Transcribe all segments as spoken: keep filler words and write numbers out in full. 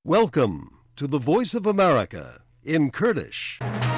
Welcome to the Voice of America in Kurdish.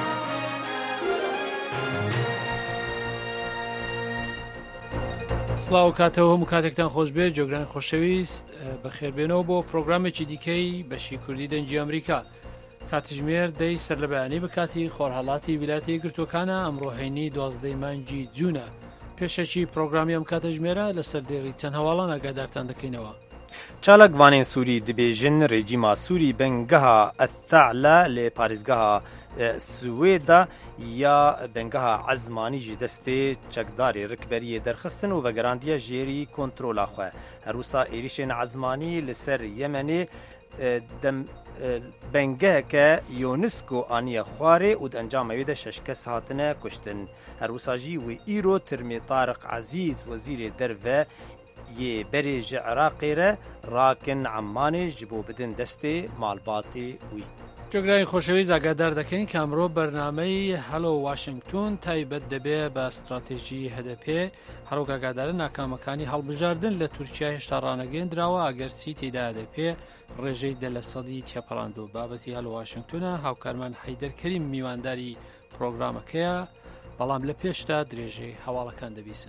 سڵاو کاتەوە هەموو کاتێکتان خۆش بێت جۆگرانی خۆشەویست بەخێربێنەوە بۆ پرۆگرامێکی دیکەی بەشی کوردی دەنجی ئەمریکا. کاتژمێر دەی سەر لە بەیانی بە کاتی خۆرهەڵاتی ویلایەتە یەکگرتووەکانە ئەمڕۆ هەینی دوازدەی مانگی جوونە. پێشەکی پرۆگرامی ئەم کاتژمێرە لەسەر دێڕی چەند هەواڵان ئاگادارتان دەکەینەوە. چالاکوانên Sûrî dibêjin rejîma Sûrî bengeha Ethta'la lê parêzgeha Swêda ya bengeha ezmanî ji destê çekdarê rikberiyê derxistin û vegerandiya jêrî kontrola xwe. Herwisa êrişên ezmanî li ser Yemenê dem bengeheke UNESCO aniye xwarê û di encama wê de şeş kes hatine kuştin. Herwisa jî wê îro Tirmî Tariq Ezîz wezîrê derve yê berê ji Iraqê re rakin Emmanê ji bo bidin destê malbatê wî. جۆگرانی خۆشەویست ئاگادار دەکەین کە ئەمڕۆ بەرنامەی هەلۆ واشنگتن تایبەت دەبێ بە استراتێژی هەدەپێ هەروەک ئاگادارە ناکامەکانی هەڵبژاردن لە تورکیا هێشتا ڕانەگەیەندراوە ئەگەرچی تێیدا دەپێ ڕێژەی دە لە سەدی تێپەڕاند و بابەتی هەلۆ واشنگتنە هاوکارمان حەیدەر کەریم میوانداری پرۆگرامەکەیە بەڵام لە پێشتا درێژەی هەواڵەکان دەبیسن.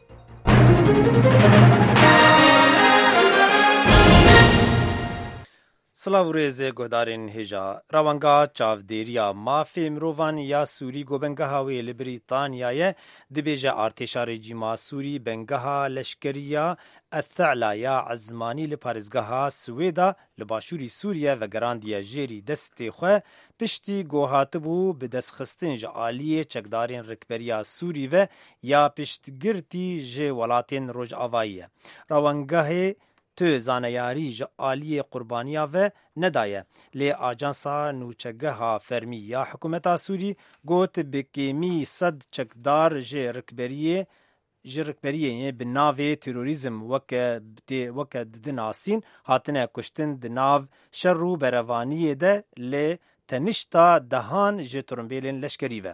Silav û rêzê guhdarên hêja rawangeha çavdêriya mafê mirovan ya Sûrî gobengeha wê li Brîtanyayê dibêje artêşa rejîma Sûrî bengeha leşkeriya Ethta'la ya ezmanî li parêzgeha Swêda li başûrî Sûriye vegerandiye jêrî destê xwe piştî gohatibû bi destxistin ji aliyê çekdarên rikberiya Sûrî ve ya piştgirtî ji welatên Rojavayî. Rawangehê tu zaneyarî ji aliyê qurbaniya ve nedaye. Lê Ajansa Nûçegeha Fermî ya hikûmeta Sûrî got bi kêmî sed çekdar ji rikberiyê ji rikberiyê bi navê terorîzm weke weke dinasîn hatine kuştin di nav şer û berevaniyê de lê tenişta dehan ji tirimbêlên leşkerî ve.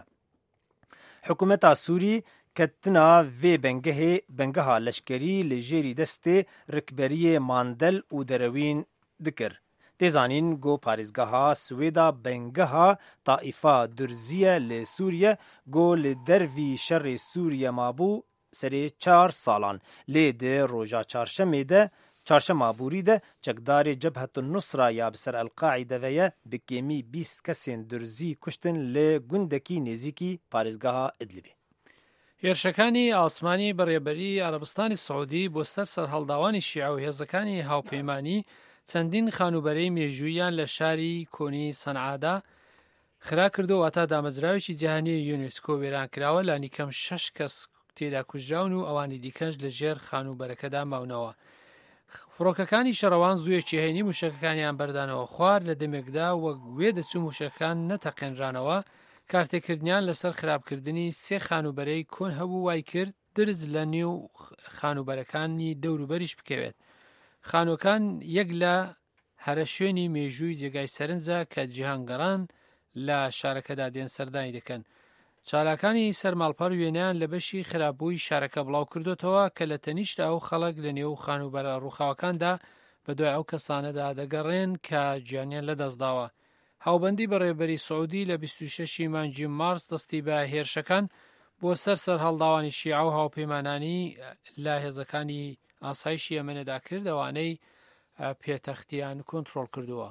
Hikûmeta Sûrî ketina vê bengehê bengeha leşkerî li jêrî destê rikberiyê mandel û derewîn dikir. Têzanîn got parêzgeha Swêda bengeha Taîfa Durziye li Sûriye got li dervî şerê Sûriye mabû serê çar salan. Lê di roja çarşemê de çarşema borî de çekdarê Cebhetun Nusra ya bi ser El-Qaîde ve ye bi kêmî bîst kesên Durzî kuştin li gundekî nêzîkî parêzgeha Idlibê. هێرشەکانی ئاسمانی بەڕێبەری عەرەبستانی سعودی بۆ سەر سەرهەڵداوانی شیعە و هێزەکانی هاوپەیمانی چەندین خانوبەرەی مێژوویان لە شاری کۆنی سەنعادا خرا کردەوە تا دامەزراوێکی جیهانی یونسکۆ وێرانکراوە لانی کەم شەش کەس تێدا کوژراون و ئەوانی دیکەش لە ژێر خانوبەرەکەدا ماونەوە. فڕۆکەکانی شەڕەوان زوویەکی هەینی موشەکەکانیان بەردانەوە خوار لە دەمێکدا وەک گوێ دەچوو موشەکان نەتەقێنرانەوە. کارتێکردنیان لەسەر خراپکردنی سێ خانوبەرەی کۆن هەبوو وای کرد درز لە نێو خانوبەرەکانی دەوروبەریش بکەوێت. خانوەکان یەک لە هەرە شوێنی مێژووی جێگای سەرنجە کە جیهانگەڕان لە شارەکەدا دێن سەردانی دەکەن. چالاکانی سەرماڵپەر وێنیان لە بەشی خراپبووی شارەکە بڵاو کردوتەوە کە لە تەنیشت ئەو خەڵک لە نێو خانوبەرە ڕووخاوەکاندا بەدوای ئەو کەسانەدا دەگەڕێن کە گیانیان لەدەستداوە. هاوبەندی بەڕێبەری سعودی لە بیست و شەشی مانگی مارس دەستی بە هێرشەکان بۆ سەر سەرهەڵداوانی شیعە و هاوپەیمانانی لە هێزەکانی ئاسایشی ئەمەنەدا کرد ئەوانەی پێتەختیان کۆنتڕۆڵ کردووە.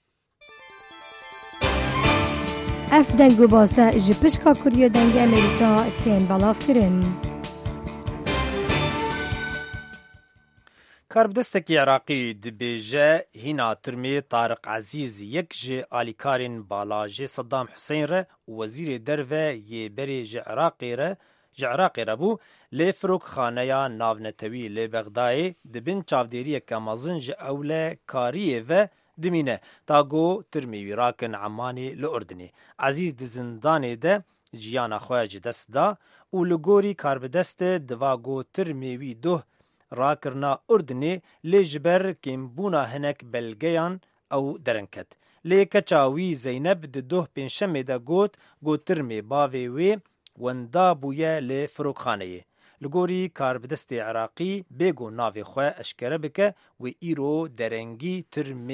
ئەف دەنگ و باسە ji pişka Kuriya dengê Amerîka tên belavkirin. Karbidestekî Iraqî dibêje hîna Tirmî Tariq Ezîz yek ji alîkarên balajê Saddam Hüseyn re û wezîrê derve yê berê ji Iraqê re ji Iraqê re bû lê firokxaneya navnetewî lê Bexdayê dibin çavdêriyeke mezin ji ewlekariyê ve dimîne ta got Tirmî wî rakin Emmanê li Urdunê. Ezîz di zindanê de jiyana xwe ji dest da û li gorî karbidestê diva got Tirmî wî doh rakirina Urdunê lê ji ber kêmbûna hinek belgeyan ew derenket. Lê keça wî Zeyneb di doh pênşemê de got got Tirmî bavê wê wenda bûye lê firokxaneyê. Li gorî karbidestê Iraqî bêgo navê xwe eşkere bike wê îro derengî Tirmê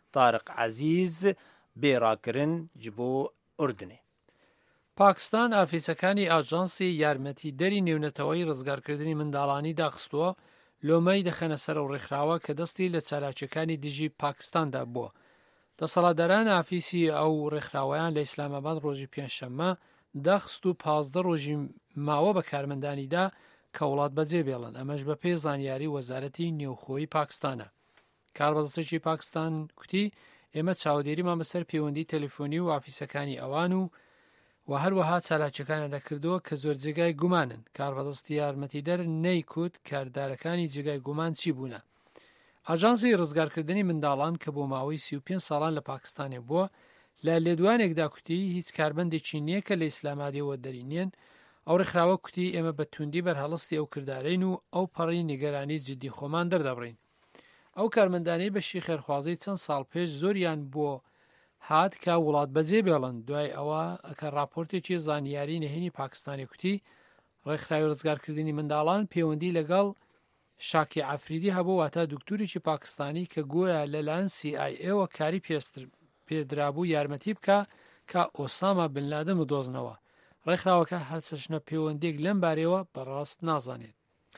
طارق عزیز بێڕاکردن ji بۆ ئوردنێ. پاکستان ئافیسەکانی ئاژانسی یارمەتیدەری نێونەتەوەی ڕزگارکردنی منداڵانی داخستووە لۆمەی دەخەنە سەر و ڕێکخراوە کە دەستی لە چالاکیەکانی دژی پاکستاندا بووە. دەسەڵاتداران ئافیسی ئەو ڕێکخراوەیان لە ئیسلاماباد ڕۆژی پێنجشەممە داخست و پازدە ڕۆژی ماوە بە کارمەندانیدا کە وڵات بەجێ بێڵن، ئەمەش بە پێی زانیاری وەزارەتی نێوخۆیی پاکستانە. کاربەدەستێکی پاکستان کوتی ئێمە چاودێریمان بەسەر پەیوەندی تەلەفۆنی و ئافیسەکانی ئەوان و و هەروەها چالاکیەکانە دەکردووە کە زۆر جێگای گومانن. کاربەدەستی یارمەتیدەر نەیکوت کاردارەکانی جێگای گومان چی بوونە. ئاژانسی ڕزگارکردنی منداڵان کە بۆ ماوەی سی و پێنج ساڵان لە پاکستانێ بووە لە لێدوانێکدا کوتی هیچ کاربەندێکی نییە کە لە ئیسلامادیەوە دەرینێن. ئەو ڕێکخراوە کوتی ئێمە بە توندی بەرهەڵستی ئەو کردارین و ئەو پەڕی نیگەرانی جددی خۆمان دەردەبڕین. ئەو کارمەندانەی بەشی خێرخوازی چەند ساڵ پێش زۆریان بۆ هات کە وڵات بەجێ بێڵن. دوای ئەوە کە راپۆرتێکی زانیاری نهێنی پاکستانی کوتی ڕێکخراوی ڕزگارکردنی منداڵان پەیوەندی لەگەڵ شاکی عەفریدی هەبوو، واتە دوکتوریی پاکستانی کە گویا لەلایەن سی ئای ئێوە کاری پێدرابوو یارمەتی بکە کە ئۆسامە بن لادن بدۆزنەوە. ڕێکخراوەکە هەرچەشنە پەیوەندێک لەم بارەوە بەڕاست نازانێت.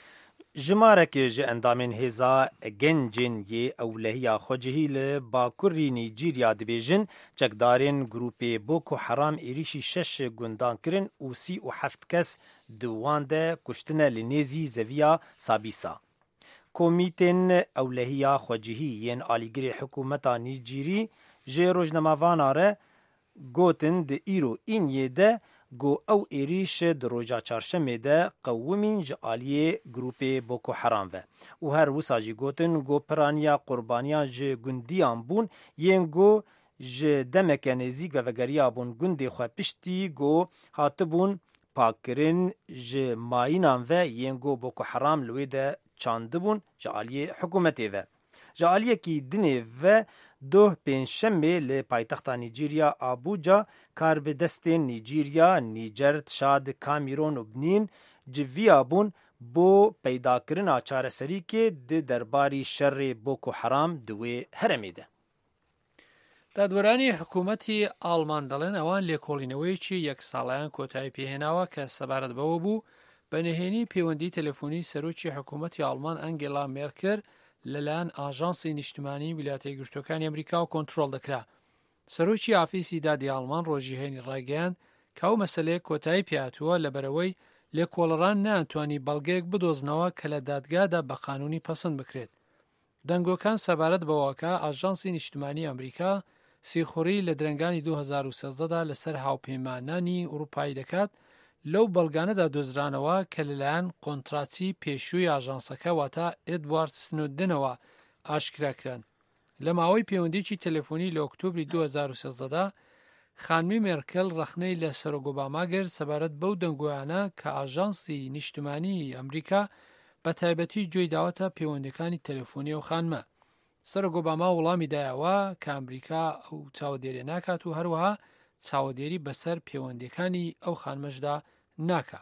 ژمارەکێ ji endamên hêza gencên yê ewlehiya xwecihî li Bakurî Nîjerya dibêjin çekdarên grûpê Boko Haram êrişî şeş gundan kirin û sî û heft kes di wan de kuştine li nêzî zeviya Sabîsa. Komîtên ewlehiya xwecihî yên alîgirê hikûmeta Nîjerî ji rojnamavana re gotin di îro înyê de گو او ایریش د روژا چارشمه ده قومین ج آلیه گروپ بوکو حرام و او هر وسا جی گوتن گو پرانیا قربانیا ج گندیان بون ین گو ج دمکنزی و وگریا بون گندی خو پشتی گو هاتبون پاکرین ج ماینان و ین گو بوکو حرام لوی ده چاندبون ج آلیه حکومتی و ج آلیه کی دنی و دو پنجشنبه لی پایتخت نیجریه آبوجا کار به دست نیجریه، نیجر، تشاد، کامیرون و بنین جویا بون بو پیدا کردن چارەسەری که د درباری شر بوکو حرام دوی هرمیده. دادوەرانی حکوومەتی ئاڵمان دەڵێن ئەوان لێکۆڵینەوەیەکی یەک ساڵیان کۆتایی پێهێناوە کە سەبارەت بەوە بوو بە نهێنی پەیوەندی تەلەفۆنی سەرۆکی حکوومەتی ئاڵمان ئەنگێلا مێرکل لەلایەن ئاژانسی نیشتمانی ویلایەتە یەکگرتووەکانی ئەمریکا و کۆنتڕۆڵ دەکرا. سەرۆکی ئافیسی دادی ئاڵمان ڕۆژی هەینی ڕاگەیاند کە ئەو مەسەلەیە کۆتایی پێهاتووە لەبەرەوەی لێکۆڵەران نەیانتوانی بەڵگەیەک بدۆزنەوە کە لە دادگادا بە قانونی پەسەند بکرێت. دەنگۆکان سەبارەت بەوەکە ئاژانسی نیشتمانی ئەمریکا سیخوڕی لە درەنگانی دوو هەزار و سێزدەدا لەسەر هاوپەیمانانی ئوروپایی دەکات لەو بەڵگانەدا دۆزرانەوە کە لەلایەن قۆنتراتی پێشووی ئاژانسەکە واتە ئێدوارد سنۆدنەوە ئاشکراکران. لە ماوەی پەیوەندیی تەلەفۆنی لە ئۆکتۆبری دوو هەزار و سێزدەدا خانمی مێرکل ڕەخنەی لە سەرۆک ئۆباما گرت سەبارەت بەو دەنگۆیانە کە ئاژانسی نیشتمانی ئەمریکا بە تایبەتی گوێی داوەتە پەیوەندەکانی تەلەفۆنی ئەو خانمە. سەرۆک ئۆباما وەڵامی دایەوە کە ئەمریکا ئەو چاودێریە ناکات و هەروەها چاودێری بەسەر پەیوەندەکانی ئەو خانمەشدا ناکات.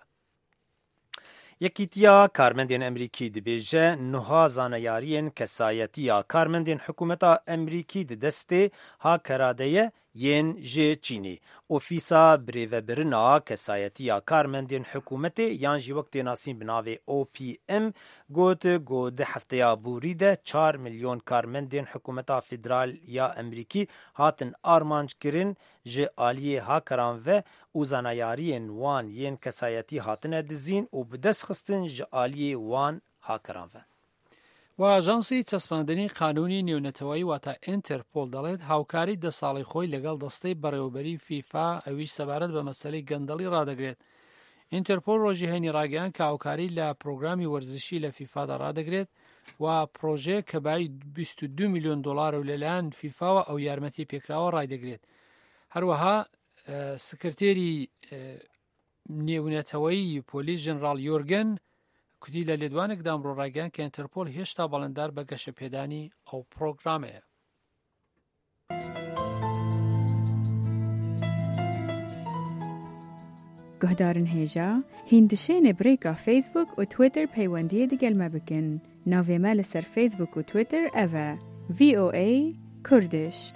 یەکیتیا کارمەندێن ئەمریکی دەبێژە نوها زانەیاریên کەسایەتیە کارمەندێن حکوومەتا ئەمریکی دەدەستێ ها کەرادەیە یên ji Çînê. Ofîsa birêvebirina kesayetiya karmendên hikûmetê yan jî wek tênasîn bi navê O P M got got di hefteya borî de çar milyon karmendên hikûmeta federal ya Emerîkî hatin armanjkirin ji aliyê hakeran ve û zanayariyên wan yên kesayetî hatine dizîn û bi dest xistin ji aliyê wan hakeran ve. و ئاژانسی چەسپاندنی قانونی نێونەتەوەی واتە ئینتەرپۆل دەڵێت هاوکاری دە ساڵی خۆی لەگەڵ دەستەی بەڕێوەبەری فیفا ئەویش سەبارەت بە مەسەلەی گەندەڵی ڕادەگرێت. ئینتەرپۆل ڕۆژی هەینی ڕاگەیان کە هاوکاری لە پرۆگرامی وەرزشی لە فیفادا ڕادەگرێت و پرۆژەیە کە بای بیست و دوو میلیۆن دۆلار و لەلایەن فیفاوە ئەو یارمەتی پێکراوە ڕایدەگرێت. هەروەها سکرتێری نێونەتەوەی پۆلیس ژنراڵ یۆرگن کوتی لە لێدوانێکدا ئەمڕۆ ڕایگەیاند کە ئینتەرپۆل هێشتا بەڵێندار بە گەشەپێدانی ئەو پرۆگرامەیە. گهدارن هێژا هیندشێنێ برێکا فیسبوک و تویتر پەیوەندیە دەگەل مە بکەن. ناوێمە لەسەر فیسبوک و تویتر ئەڤە V O A Kurdish.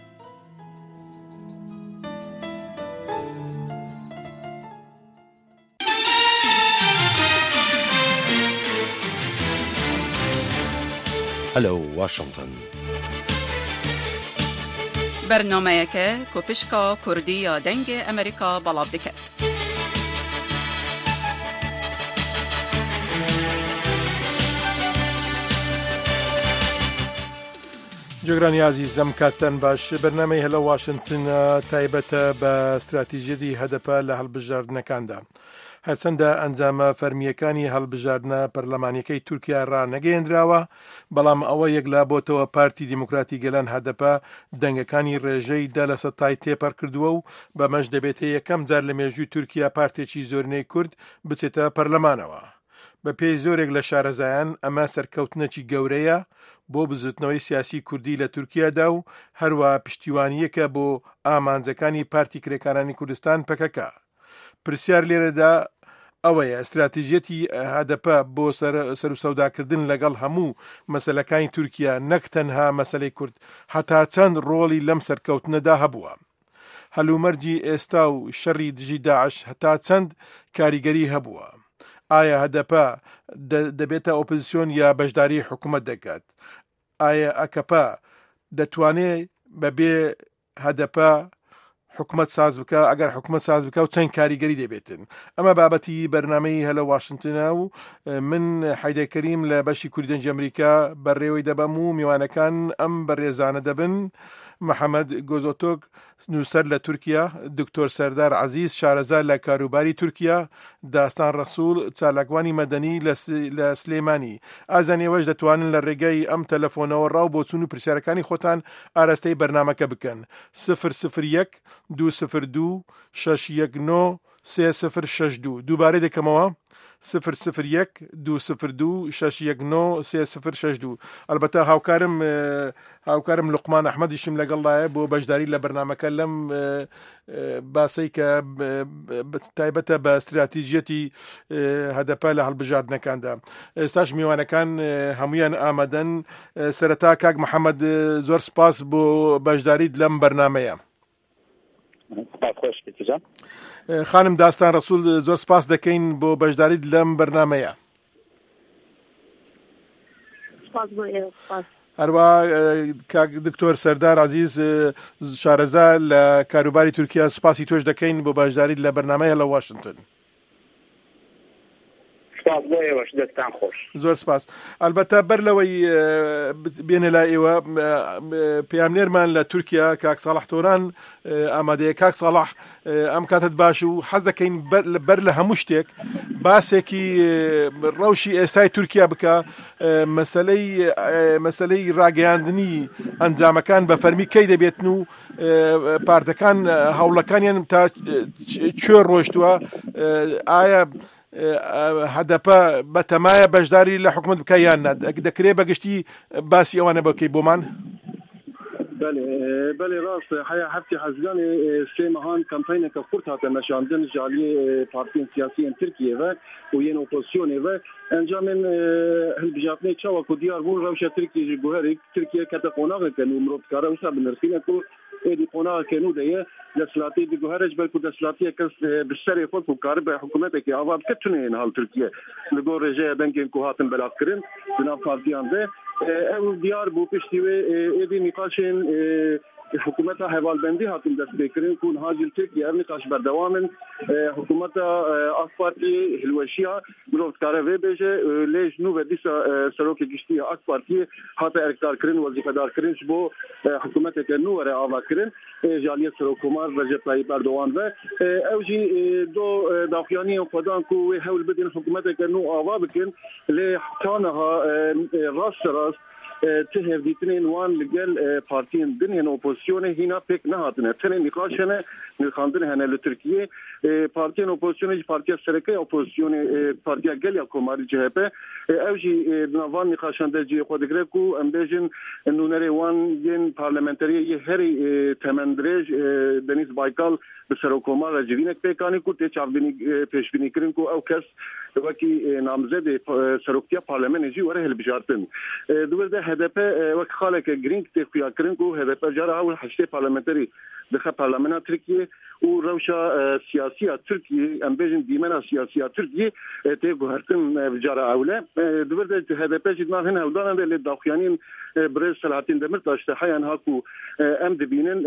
Hello, Washington. برنامه که کوپشکا کردی یا دنگ امریکا بلاب دکت. جگرانی عزیزم کاتن باش برنامه هلا واشنطن تایبەتە بە استراتیژیەتی هەدەپە لە هەڵبژاردنەکاندا. هەرچەندە ئەنجامە فەرمیەکانی هەڵبژاردنە پەرلەمانیەکەی تورکیا ڕانەگەیەندراوە، بەڵام ئەوە یەک لا بۆتەوە پارتی دیموکراتی گەلان هەدەپە دەنگەکانی ڕێژەیدا لە سەتای تێپەر کردووە و بەمەش دەبێتە یەکەم جار لە مێژووی تورکیا پارتێکی زۆرینەی کورد بچێتە پەرلەمانەوە. بە پێی زۆرێک لە شارەزایان ئەمە سەرکەوتنەکی گەورەیە بۆ بزوتنەوەی سیاسی کوردی لە تورکیادا و هەروە پشتیوانیەکە بۆ ئامانجەکانی پارتی کرێکارانی کوردستان پەکەکە. پرسیار لێرەدا ئەوەیە استراتیژیەتی هەدەپە بۆ سەر و سەوداکردن لەگەڵ هەموو مەسەلەکانی تورکیا نەک تەنها مەسەلەی کورد هەتا چەند ڕۆڵی لەم سەرکەوتنەدا هەبووە. هەلومەرجی ئێستا و شەڕی دژی داعش هەتا چەند کاریگەری هەبووە. ئایا هەدەپە دەبێتە ئۆپۆزیسیۆن یا بەشداری حکوومەت دەکات؟ ئایا ئەکەپە دەتوانێت بەبێ هەدەپە حکوومەت ساز بکە؟ ئەگەر حکوومەت ساز بکە و چەند کاریگەری دەبێتن؟ ئەمە بابەتی بەرنامەی هەلە واشنتنە و من حەیدەر کەریم لە بەشی کوردی دەنگی ئەمریکا بەڕێوەی دەبەم و میوانەکان ئەم بەڕێزانە دەبن: محەممەد گۆزۆتۆک نووسەر لە تورکیا، دکتۆر سەردار عەزیز شارەزا لە کاروباری تورکیا، داستان ڕەسوول چالاکوانی مەدەنی لە سلێمانی. ئازانێوەش دەتوانن لە ڕێگەی ئەم تەلەفۆنەوە ڕاو بۆ چوون و پرسیارەکانی خۆتان ئاراستەی بەرنامەکە بکەن. سفر سفر یەک دوو سفر دوو شەش یەک نۆ سێ سفر شەش دوو. دووبارەی دەکەمەوە: سفر سفر یەک دوو سفر دوو شەش یەک نۆ سێ سفر شەش دوو. ئەلبەتە هاوکارم هاوکارم لوقمان ئەحمەدیشم لەگەڵایە بۆ بەشداری لە بەرنامەکە لەم باسەی کە تایبەتە بە استراتیژیەتی هەدەپە لە هەڵبژاردنەکاندا. ئێستاش میوانەکان هەمویان ئامادەن. سەرەتا کاک محەممەد زۆر سپاس بۆ بەشداریت لەم بەرنامەیە. خانم داستان ڕەسوول زۆر سپاس دەکەین بۆ بەشداریت لەم بەرنامەیە. هەروە کاک دکتۆر سەردار عەزیز شارەزا لە کاروباری تورکیا سپاسی تۆش دەکەین بۆ بەشداریت لە بەرنامەیە لە واشنتن. زۆر سپاس. ئەلبەتە بەر لەوەی بێنە لای ئێوە پەیامنێرمان لە تورکیا کاک ساڵح تۆران ئامادەیە. کاک ساڵح ئەم کاتت باش و حەز دەکەین بەر لە هەموو شتێک باسێکی ڕەوشی ئێستای تورکیا بکە، مەسەلەی مەسەلەی ڕاگەیاندنی ئەنجامەکان بە فەرمی کەی دەبێتن و پارتەکان هەوڵەکانیان تا کوێ ڕۆیشتووە؟ ئایا هەدەپە بەتەمایە بەشداری لە حکوومەت بکە یان نا؟ دەکرێت بەگشتی باسی ئەوانە بکەی بۆمان؟ بله بله راست حیا هفتی حزبانی سه ماهان کمپین که خورد هات نشاندن جالی پارتیین سیاسی ترکیه و و یه اپوزیسیون و انجام هالبجاتنی چوا کو دیار بون روش ترکیه جوهری ترکیه کت قناق کنو مرد کاره وسا بنرسینه کو ادی قناق کنو ده دسلاتی دی جوهرج بل کو دسلاتی کس بالشری خود کو کار به حکومت کی آواز کتونه این حال ترکیه لگو رجاء دنگن کو هاتن بلاک کرن جناب پارتیان ده او دیار بو پشتی و ادی نقاشن حکومت حوالبندی هاتون دست بکرین کون هاجل ترکیه ار نقاش بردوامن حکومت آک پارتی هلوشیا بلوت کاره و بجه لیج نو و دیسا سروک گشتی آک پارتی هات ارکدار کرن وظیفه دار کرن بو حکومت که نو وره آوا کرن جالیت سروکومار رجب طیب اردوان و اوجی دو داخیانی خودان کو حول بدین حکومت که نو آوا بکن لی حکانها راست راست تهر دیتنین وان لگل پارتین دنیا اپوزیسیون هینا پک نهاتنه تنه نقاشنه نخاندن هنه لترکیه پارتین اپوزیسیون پارتیا سرکه اپوزیسیون پارتیا گلیا کوماری جهپه اوجی نوان نقاشنده جی خود گرکو امبیجن نونره وان ین پارلمانتری یه هری تمندرج دنیز بایکال بسر کومار جوینک پکانی کو ته چاردنی پیشبینی کرین کو او کس وکی نامزد سروکتیا پارلمان جی وره هل بجارتن دوباره هدف وقت خالك جرينك تخيا كرنكو هدف جرى أول حشتي برلمانتري دخل برلمان تركيا وروشة سياسية تركيا أم بيجن ديمنا سياسية تركيا تيجو هرتم بجرى أولى دبرت هدف جد ما هنا ودانا للداخلين برز سلاطين دمرت أشتحيا هاكو أم دبينن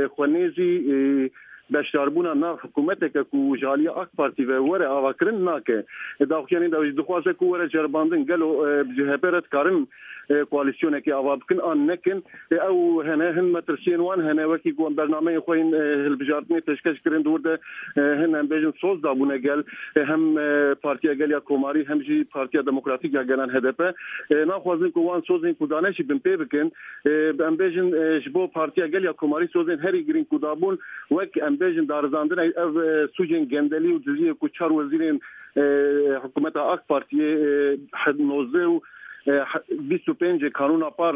خوانيزي بشاربونا ناف حکومت کو جالی اک پارتی و وره آواکرن ناکه داخیانی داوی دخواسته کو وره جرباندن گلو بجهبرت کارن کواليسيون كي أوابكن أن نكن أو هنا هن مترسين وان هنا وكي قوم برنامج خوين البجارتني تشكش كرين دورده هن بيجن صوص دابونا قال هم بارتيا قال يا كوماري هم جي بارتيا ديمقراطيك يا قالن هدفه ناخذن كوان صوزين كودانش بنبي بكن ام بيجن جبو بارتيا قال يا كوماري صوزين هري جرين كودابون وك ام بيجن دارزاندن سوجين جندلي ودزي كوتشار وزيرين حكومتها اك بارتيا حد نوزو بیست و پنج قانون پار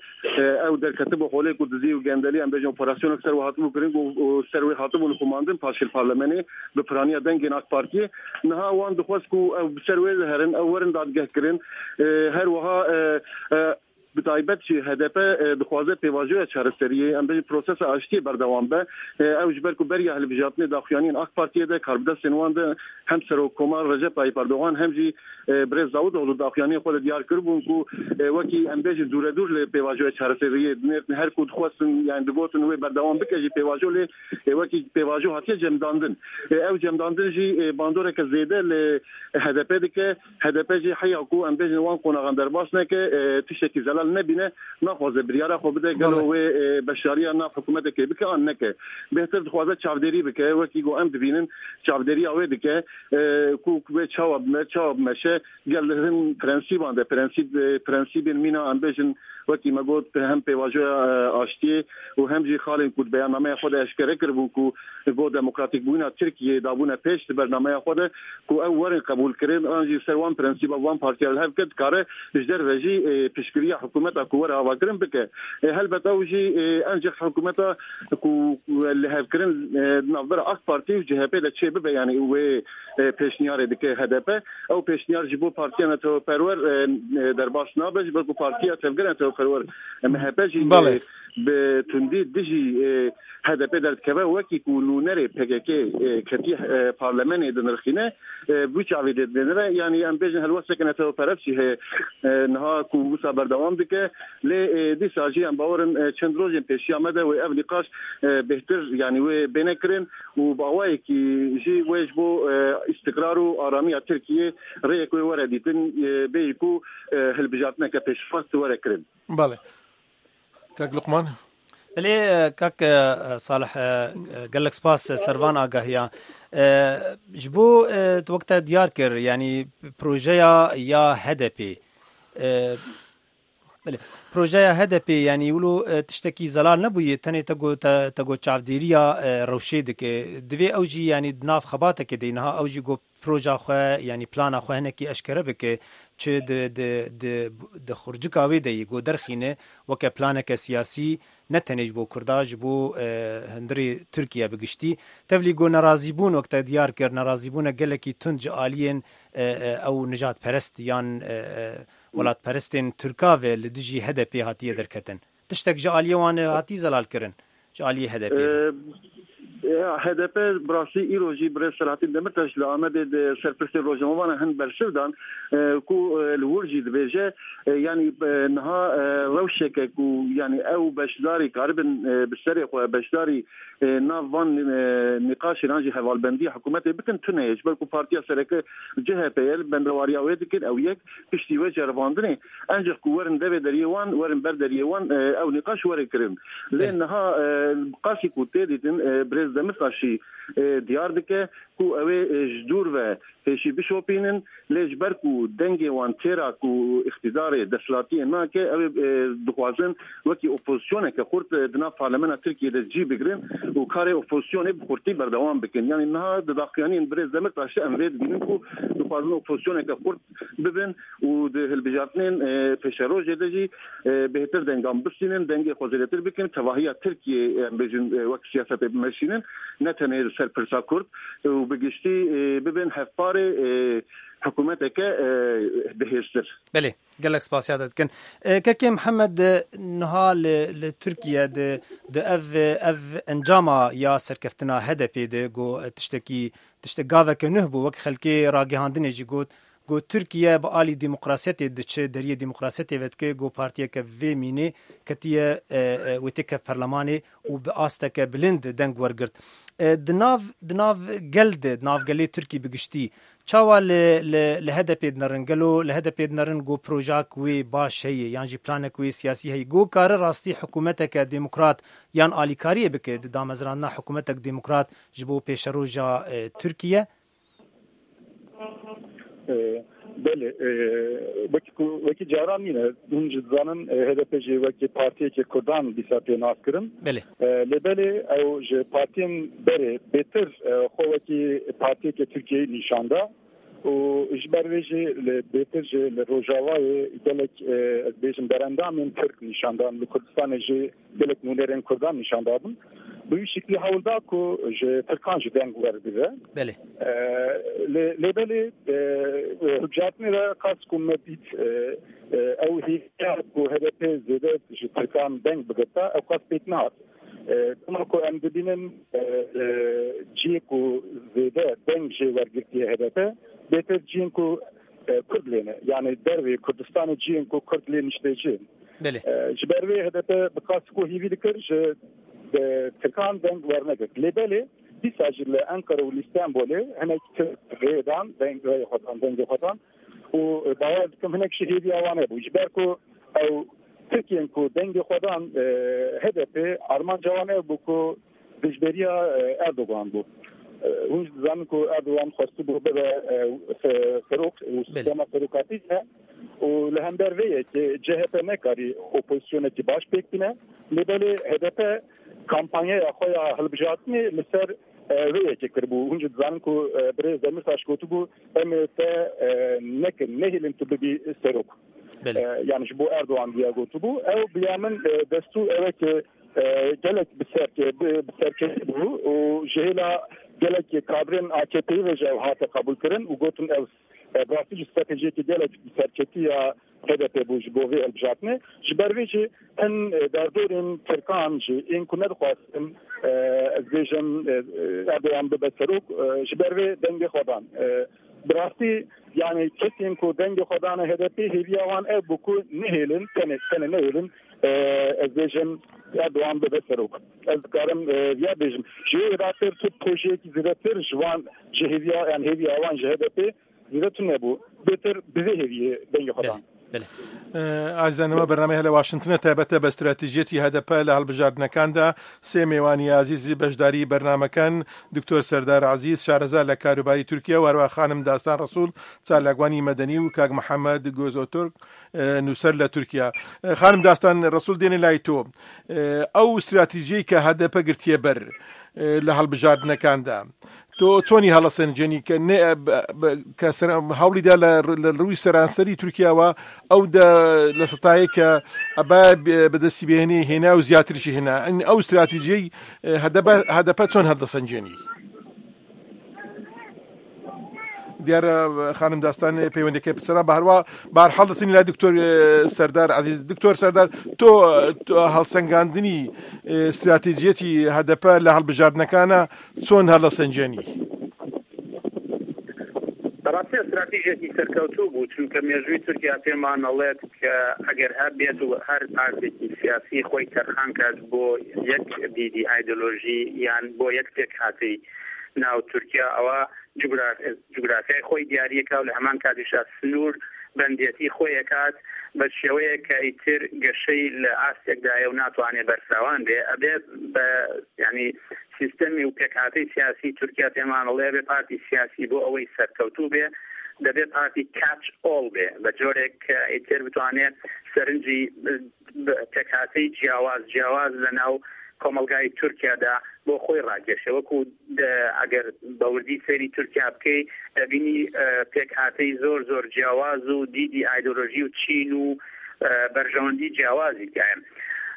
او در کتب خاله کو دزی و گندلی ام بجن اپراسیون اکثر و حاتم کرین و سروی حاتم و کماندن پاشل پارلمانی به پرانی دنگ ناک پارتی نه وان دخواست کو او سروی هرن او ورن دادگاه کرین هر وها بتایبەت چی هدف دخوازه پیواژوی چارەسەریه ام به پروسس آشتی بردوام به او جبر کو بری اهل بجاتنی داخیانین اک پارتی ده کاربدا سنوان ده هم سر کومار رجب طیب اردوغان هم جی برز داوود اولو داخیانی خود دیار کربون کو وکی ام به دور دور له پیواژوی چارەسەریه هر کو دخواستن یعنی دگوتن و بردوام بکجی پیواژو له وکی پیواژو هاتی جمداندن او جمداندن جی باندوره که زیده له هدف ده که هدف جی حیا کو ام به وان قونغان در باسنه که تشکی زلال نبینه نخوازه بریاره خو بده گلو و بشاریه نه حکومت که بکه آن نکه بهتر خوازه چاودری بکه وکی گو ام دبینن چاودری اوه دکه کو به چاوب نه چاوب مشه گل هم پرنسیبان ده پرنسیب پرنسیب مینا ام بجن وکی مگود هم پیواژو آشتی و هم جی خالن کود بیاننامه خود اشکره کربون کو گو دموکراتیک بوینا ترکیه دابونه پیش برنامه خود کو اول قبول کردن آنجی سروان پرنسیب وان پارتی الهب کد کاره جدر وجی پیشگیری حکومت اکوور آواکرن بکه هل بتاوجی انجح حکومت کو اللي هفكرن نظر اك بارتي وجهه ده چه به يعني و پیشنیار دکه هدف او پیشنیار جبو پارتی نه تو پرور در باش نابج بلکو پارتی تفکر تو پرور مهبجی به تندی دیجی هدف در کبه وکی کو نره پگکی کتی پارلمان دنرخینه بوچ عویده دنره یعنی ام بجن هل وسکنه تو پرفشی نها کو وسا بردوام دکه ل دی ساجی ام باورن چند روز پیشی آمده و اف نقاش بهتر يعني وبنكرن وبقواي كي جي واجبو استقرار وآرامية تركيا ريكو ورديتن بيكو هالبجاتنا كبشفاست وركرن. بله. كاك لقمان. بله كاك صالح قال لك سباس سرفان آگاهيا جبو وقت ديار كر يعني بروجيا يا هدفي بله پروژه هدفی یعنی ولو تشتکی زلال نبویه تنه تگو تگو چاودیریا روشید که دوی اوجی یعنی ناف خباته که دینها اوجی گو پروژه خو یعنی پلان خو هنه کی اشکره بکه چه د د د د خرج کاوی دی گو درخینه وک پلان ک سیاسی نتنج بو کرداج بو هندری ترکیه بگشتی تفلی گو ناراضی بون وقت دیار کر ناراضی بون گلکی تنج عالین او نجات پرست یان ولات پرستین ترکاوه لدجی هدفی هاتیه درکتن تشتک جالیه وان هاتی زلال کرن جالیه هدفی هدف براسي إيروجي برسالات دمرتش لآمد سرپرست روجموان هن برشدان كو الورجي دبيجة يعني نها روشك كو يعني أو بشداري قاربن بالسرق وبشداري نافان نقاش رانجي حوالبندي حكومتي بكن تنايش بلكو بارتيا سرقة جهة بيل بندواريا ويدكن أو يك بشتي وجه رفاندني أنجح كو ورن دبي دريوان ورن بر دريوان أو نقاش وركرن لأنها قاسي كو تيدتن برز دمساشي ديار دكه كو اوه جدور و هشي بشوبينن لجبر كو دنگي وان تيرا كو اختدار دسلاتي ما كه اوه دخوازن وكي اوبوزيشن كه خورت دنا پارلمان تركيا دجي بگرن و كاري اوبوزيشن بخورتي بردوام بكن يعني انها داخليانين برز دمت اشي امريد بينن كو دخوازن اوبوزيشن كه خورت ببن و ده البجاتنين فشروج دجي بهتر دنگام بسينن دنگي خوزيتر بكن تواهيا تركيا بجن وقت سياسه بمشينن نتنه سر پرسا کرد و بگشتی ببین هفپار حکومت که بهشتر. بله گلک سپاسیات کن که محمد نها لترکیه د د اف اف انجاما یا سرکفتنا هدفی د گو تشتکی تشتگاوه که نه بو وک خلکی راگهاندن جی گوت گو ترکیه با آلی دموکراسیت دچه دریه دموکراسیت وقت که گو پارتیه که وی مینه کتیه وقتی که پارلمانی و به آسته که بلند دنگ ورگرد دناف دناف گلد دناف گلی ترکی بگشتی چاوا ل ل لهدف نرنگلو لهدف نرن گو پروژاک وی باش هی یعنی جی پلانک وی سیاسی هی گو کار راستی حکومتک دموکرات یان آلیکاری بکه دامزراننا حکومتک دموکرات جبو پیشروجا ترکیه. بله وکی جاران اینه اون جزانن هدف جی وکی پارتی که کردان بیساتی ناس کرن بله لبله او ج پارتیم بره بهتر خو وکی پارتی که ترکیه نشانده و اجبار ویجی بهتر ج لروجاوای دلک بیشم درندام من ترک نشاندن لکردستان جی دلک نونرن کردان نشاندن bu şekilde havulda ko je Türkancı deng var bize. Bele. Lebeli hüccatni ve kas kummedit ev hiyat ko H D P zede je Türkan deng bigata ev kas petnat. Kuma ko em dibinin ci ko zede deng je var girtiye H D P beter cin ko Kurdlene yani dervi Kurdistan'ı cin ko Kurdlene işteci. Bele. Jiberve H D P bikas ko hivi dikir je Türkan deng vermek. Lebeli bir sajille Ankara ve İstanbul'e hemen Türkiye'den deng ve hotan deng hotan. O bayağı kim hemen şehir yavanı bu. Jiberko o Türkiye'nin ko deng hotan H D P Arman cavanı bu ko Dijberiya Erdoğan bu. Hunç zaman ko Erdoğan xwasti bu be ferok u sistema ferokatîne o lehember ve ki C H P nekari opozisyona ki baş bekline. Lebeli H D P kampanyaya xoya hilbijatni liser ve çekir bu. Hunç zaman ko bre zemir taşkotu bu em te nekin nehilin tibi bir serok. Yani bu Erdoğan diye gotu bu. Ev biyamin destu evet gelek biserke biserke bu. O jehla gelek kadrin A K P'yi ve cevhata kabul kırın. U gotun ev Brasici stratejiyeti gelek biserketi ya H D P bu bu ve elbijatni. Jibervici en derdorin Türkan ji in kuner xwastim ezbejim Erdoğan be beserok jiberve denge xodan. Brasi yani kesin ko denge xodan H D P heviyawan ev buku nehelin tene tene nehelin ezbejim Erdoğan be beserok. Ez karım ya bejim. Ji rater tu proje ki zirater jwan jeheviya yani heviyawan H D P ziratun ne bu? Beter bize heviye denge xodan. ئازانەوە بەرنامەی لە واشنگتنە تایبەتە بە استراتیژیەتی هەدەپە لە هەڵبژاردنەکاندا سێ میوانی عزیزی بەشداری بەرنامەکان دکتۆر سەردار عەزیز شارەزا لە کاروباری تورکیا و هەروە خانم داستان ڕەسوول چالاکوانی مەدەنی و کاک محەممەد گۆزۆتۆرک نووسەر لە تورکیا. خانم داستان ڕەسوول دێنێ لای تۆ ئەو استراتیژیەی کە هەدەپە گرتیە بەر لە هەڵبژاردنەکاندا تۆ چۆنی هەڵەسەنجێنی کە هەوڵیدا لە ڕووی سەرانسەری تورکیاوە ئەو لە سەتایی کە ئەبا بەدەستی بێنێ هێنا و زیاتریشی هێنا ئەو استراتیژیەی هەدەپە چۆن هەڵەسەنجێنی؟ دیارە خانم داستان پەیوەندەکەی پرسەرا بە هەروە بار هەڵدەچنی لای دکتۆر سەردار عەزیز. دکتۆر سەردار تۆ هەڵسەنگاندنی استراتیژیەتی هەدەپە لە هەڵبژاردنەکانە چۆن هەڵەسەنجێنی؟ بەڕاستی استراتیژیەتی سەرکەوتوو بوو چونکە مێژووی تورکیا پێمان ئەڵێت کە ئەگەر هەر بێت و هەر پارتێکی سیاسی خۆی تەرخان کات بۆ یەک دیدی ئایدۆلۆژی یان بۆ یەک پێک هاتی ناو تورکیا ئەوە جوگرافیای خۆی دیاریەکە و لە هەمان کاتیشا سنوور بەندێتی خۆیەکات بە شێوەیە کە ئیتر گەشەی لە ئاستێکدایە و ناتوانێت بەرساوان بێ ئەبێت بە ینی سیستەمی و پێکهاتەی سیاسی تورکیا پێمانەڵێ بێ پارتی سیاسی بۆ ئەوەی سەرکەوتوو بێ دەبێت پارتی کاچ ئۆڵ بێ بە جۆرێک کە ئیتر بتوانێت سەرنجی پێکهاتەی جیاواز جیاواز لەناو کۆمەلگای تورکیادا بۆ خۆی ڕاکێشە وەکو ئەگەر بەوردی سەیری تورکیا بکەی دەبینی پێکهاتەی زۆر زۆر جیاواز و دیدی ئایدۆلۆژی و چین و بەرژەوەندی جیاوازی تایە.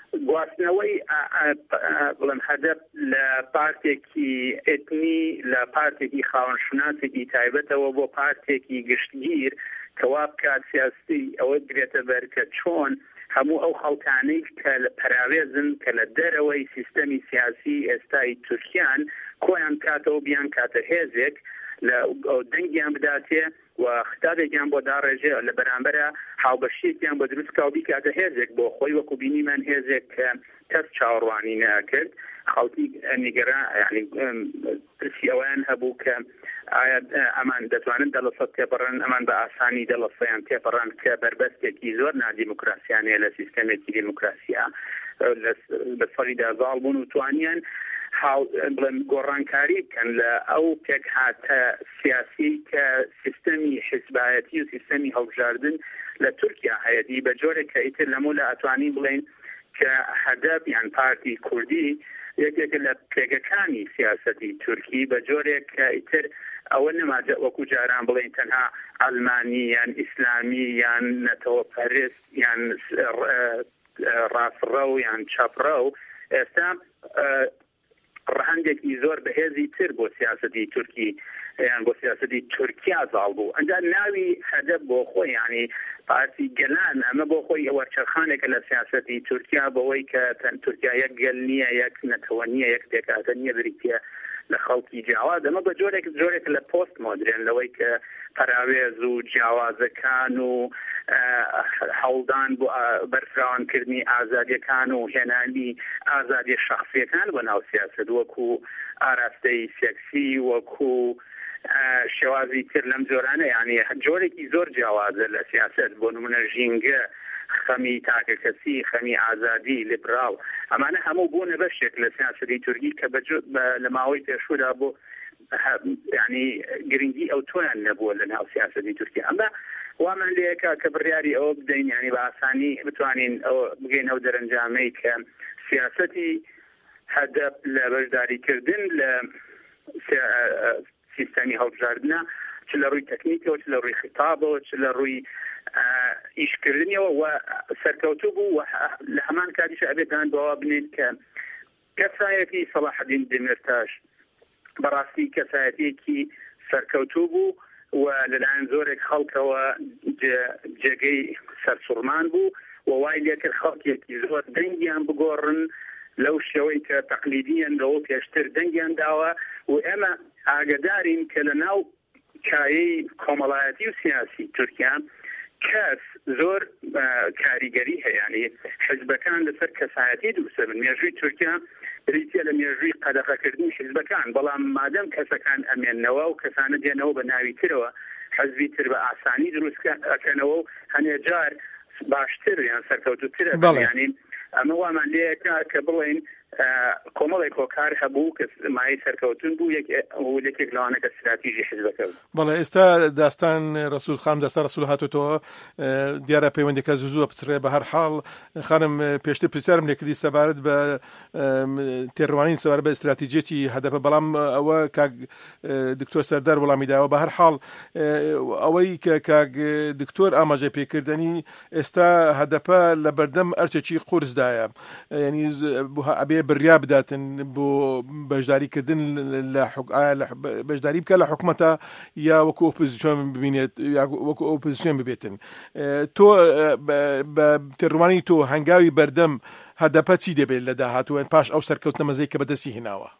گواستنەوەی بڵم هەدەف لە پارتێکی ئێتنی لە پارتێکی خاوەنشناسێکی تایبەتەوە بۆ پارتێکی گشتگیر کەوا بکات سیاسی ئەوە درێتە بەر کە چۆن هەموو ئەو خەڵکانەی کە لە پەراوێزن کە لە دەرەوەی سیستەمی سیاسی ئێستای تورکیان کۆیان کاتەوە بیان کاتە هێزێک لە دەنگیان بداتێ و خطابێکیان بۆ داڕێژێ لە بەرامبەرە هاوبەشیەکیان بە دروستکە و بیکاتە هێزێک بۆ خۆی وەکو بینیمان هێزێک کە کەس چاوەڕوانی ناکرد خەڵکی نیگەران یعنی پرسی ئەویان هەبوو کە ئایا ئەمان دەتوانن دە لە سەد تێپەڕن ئەمان بە ئاسانی دە لە سەیان تێپەڕن کە بربەستێکی زۆر نادیموکراسیانەیە لە سیستەمێکی دیموکراسیا لە سەڵیدا زاڵ بوون و توانیان بڵێن گۆڕانکاری بکەن لە ئەو پێک هاتە سیاسی کە سیستەمی حیزبایەتی و سیستەمی هەڵبژاردن لە تورکیا هەیەی بە جۆرێک کە ئیتر لەموو لە ئەتوانی بڵێن کە هەدەف یان پارتی کوردی یەکێک لە پێگەکانی سیاسەتی تورکی بە جۆرێک کە ئیتر ئەوە نەماجە وەکو جاران بڵێن تەنها ئەلمانی یان ئیسلامی یان نەتەوە پەرست یان ڕاستڕە و یان چاپڕە و ئێستا ڕەهەندێکی زۆر بەهێزی تر بۆ سیاسەتی تورکی یان بۆ سیاسەتی تورکیا زاڵ بوو ئەنجا ناوی هەدەف بۆ خۆی ینی پارتی گەلان ئەمە بۆ خۆی ئەوە چرخانێکە لە سیاسەتی تورکیا بەوەی کە تەن تورکیا یەک گەل نییە یەک نەتەوە نییە یەک دێکاتە نییە بریتە لە خەڵکی جیاواز ئەمە بە جۆرێک جۆرێک لە پۆست مۆدرێن لەوەی کە پەراوێز و جیاوازەکان و هەوڵدان بۆ بەرفراوانکردنی ئازادیەکان و هێنانی ئازادی شەخصیەکان بە ناو سیاسەت وەکو ئاراستەی سێکسی وەکو شێوازی تر لەم جۆرانە یعنی جۆرێکی زۆر جیاوازە لە سیاسەت بۆ نمونە ژینگە خەمی تاکەکەسی خەمی ئازادی لیبراڵ ئەمانە هەموو بوونە بەشێک لە سیاسەتی تورکی کە لە ماوەی پێشودا بۆ یعنی گرنگی ئەو تۆیان نەبووە لە ناو سیاسەتی تورکیا ئەمە وامان لەیەکە کە بڕیاری ئەوە بدەین ینی بە ئاسانی بتوانین ئەوە بگەین ئەو دەرەنجامەی کە سیاسەتی هەدەف لە بەشداریکردن لە سیستەمی هەڵبژاردنە چ لە ڕووی تەکنیکەوە چ لە ڕووی خیتابەوە چ لە ڕووی ئیشکردنیەوە و سەرکەوتوو بوو لە هەمان کاتیش ئەبێتان بەوا بنێت کە کەسایەتی سەلاحەدین دێمێرتاش بەڕاستی کەسایەتێکی سەرکەوتوو بوو و لەلایەن زۆرێک خەڵکەوە جێگەی سەرسوڕمان بوو و وای لێکرد خەڵکێکی زۆر دەنگیان بگۆڕن لەو شێوەی کە تەقلیدیان لەوە پێشتر دەنگیان داوە و ئێمە ئاگدارین کە لە ناو کایەی کۆمەڵایەتی و سیاسی تورکیا کەس زۆر کاریگەری هەیەی حزبەکان لەسەر کەسایەتی دووسەبن مێژووی تورکیا بریتە لە مێژووی قەدەغەکردنی حزبەکان بەڵام مادەم کەسەکان ئەمێننەوە و کەسانە دێنەوە بە ناوی ترەوە حزبی تر بە ئاسانی دروستکەنەوە و هەنێ جار باشتر یان سەرکەوتوترە ینی ئەمە وامان لەیەکە کە بڵێن کۆمەڵێک کۆکار هەبوو کە مای سەرکەوتن بوو یەکێک لەوانە کە استراتیژی حزبەکە بەڵێ ئێستا داستان ڕسوول خام دەستا ڕسوول هاتوتەوە دیارە پەیوەندەکە زوو پچڕێ بە هەر حاڵ خانم پێشتر پرسیارم لێکردی سەبارەت بە تێڕوانین سەبارەت بە استراتیجێتی هەدەفە بەڵام ئەوە کاک دکتۆر سەردار وەڵامی داوە بە هەر حاڵ ئەوەی کە کاک دکتۆر ئاماژەی پێکردنی ئێستا هەدەفە لە بەردەم ئەرچێکی قورسدایە یعنی ئەبێ بڕیا بداتن بۆ بەشداریکردن لە بەشداری بکە لە حکوومەتە یا وەکو ئۆپۆزیسیۆن ببینێت وەکو ئۆپۆزیسیۆن ببێتن تۆ بە تێڕوانی تۆ هەنگاوی بەردەم هەدەپە چی دەبێت لە داهاتووێن پاش ئەو سەرکەوتنە مەزەی کە بەدەستی هێناوە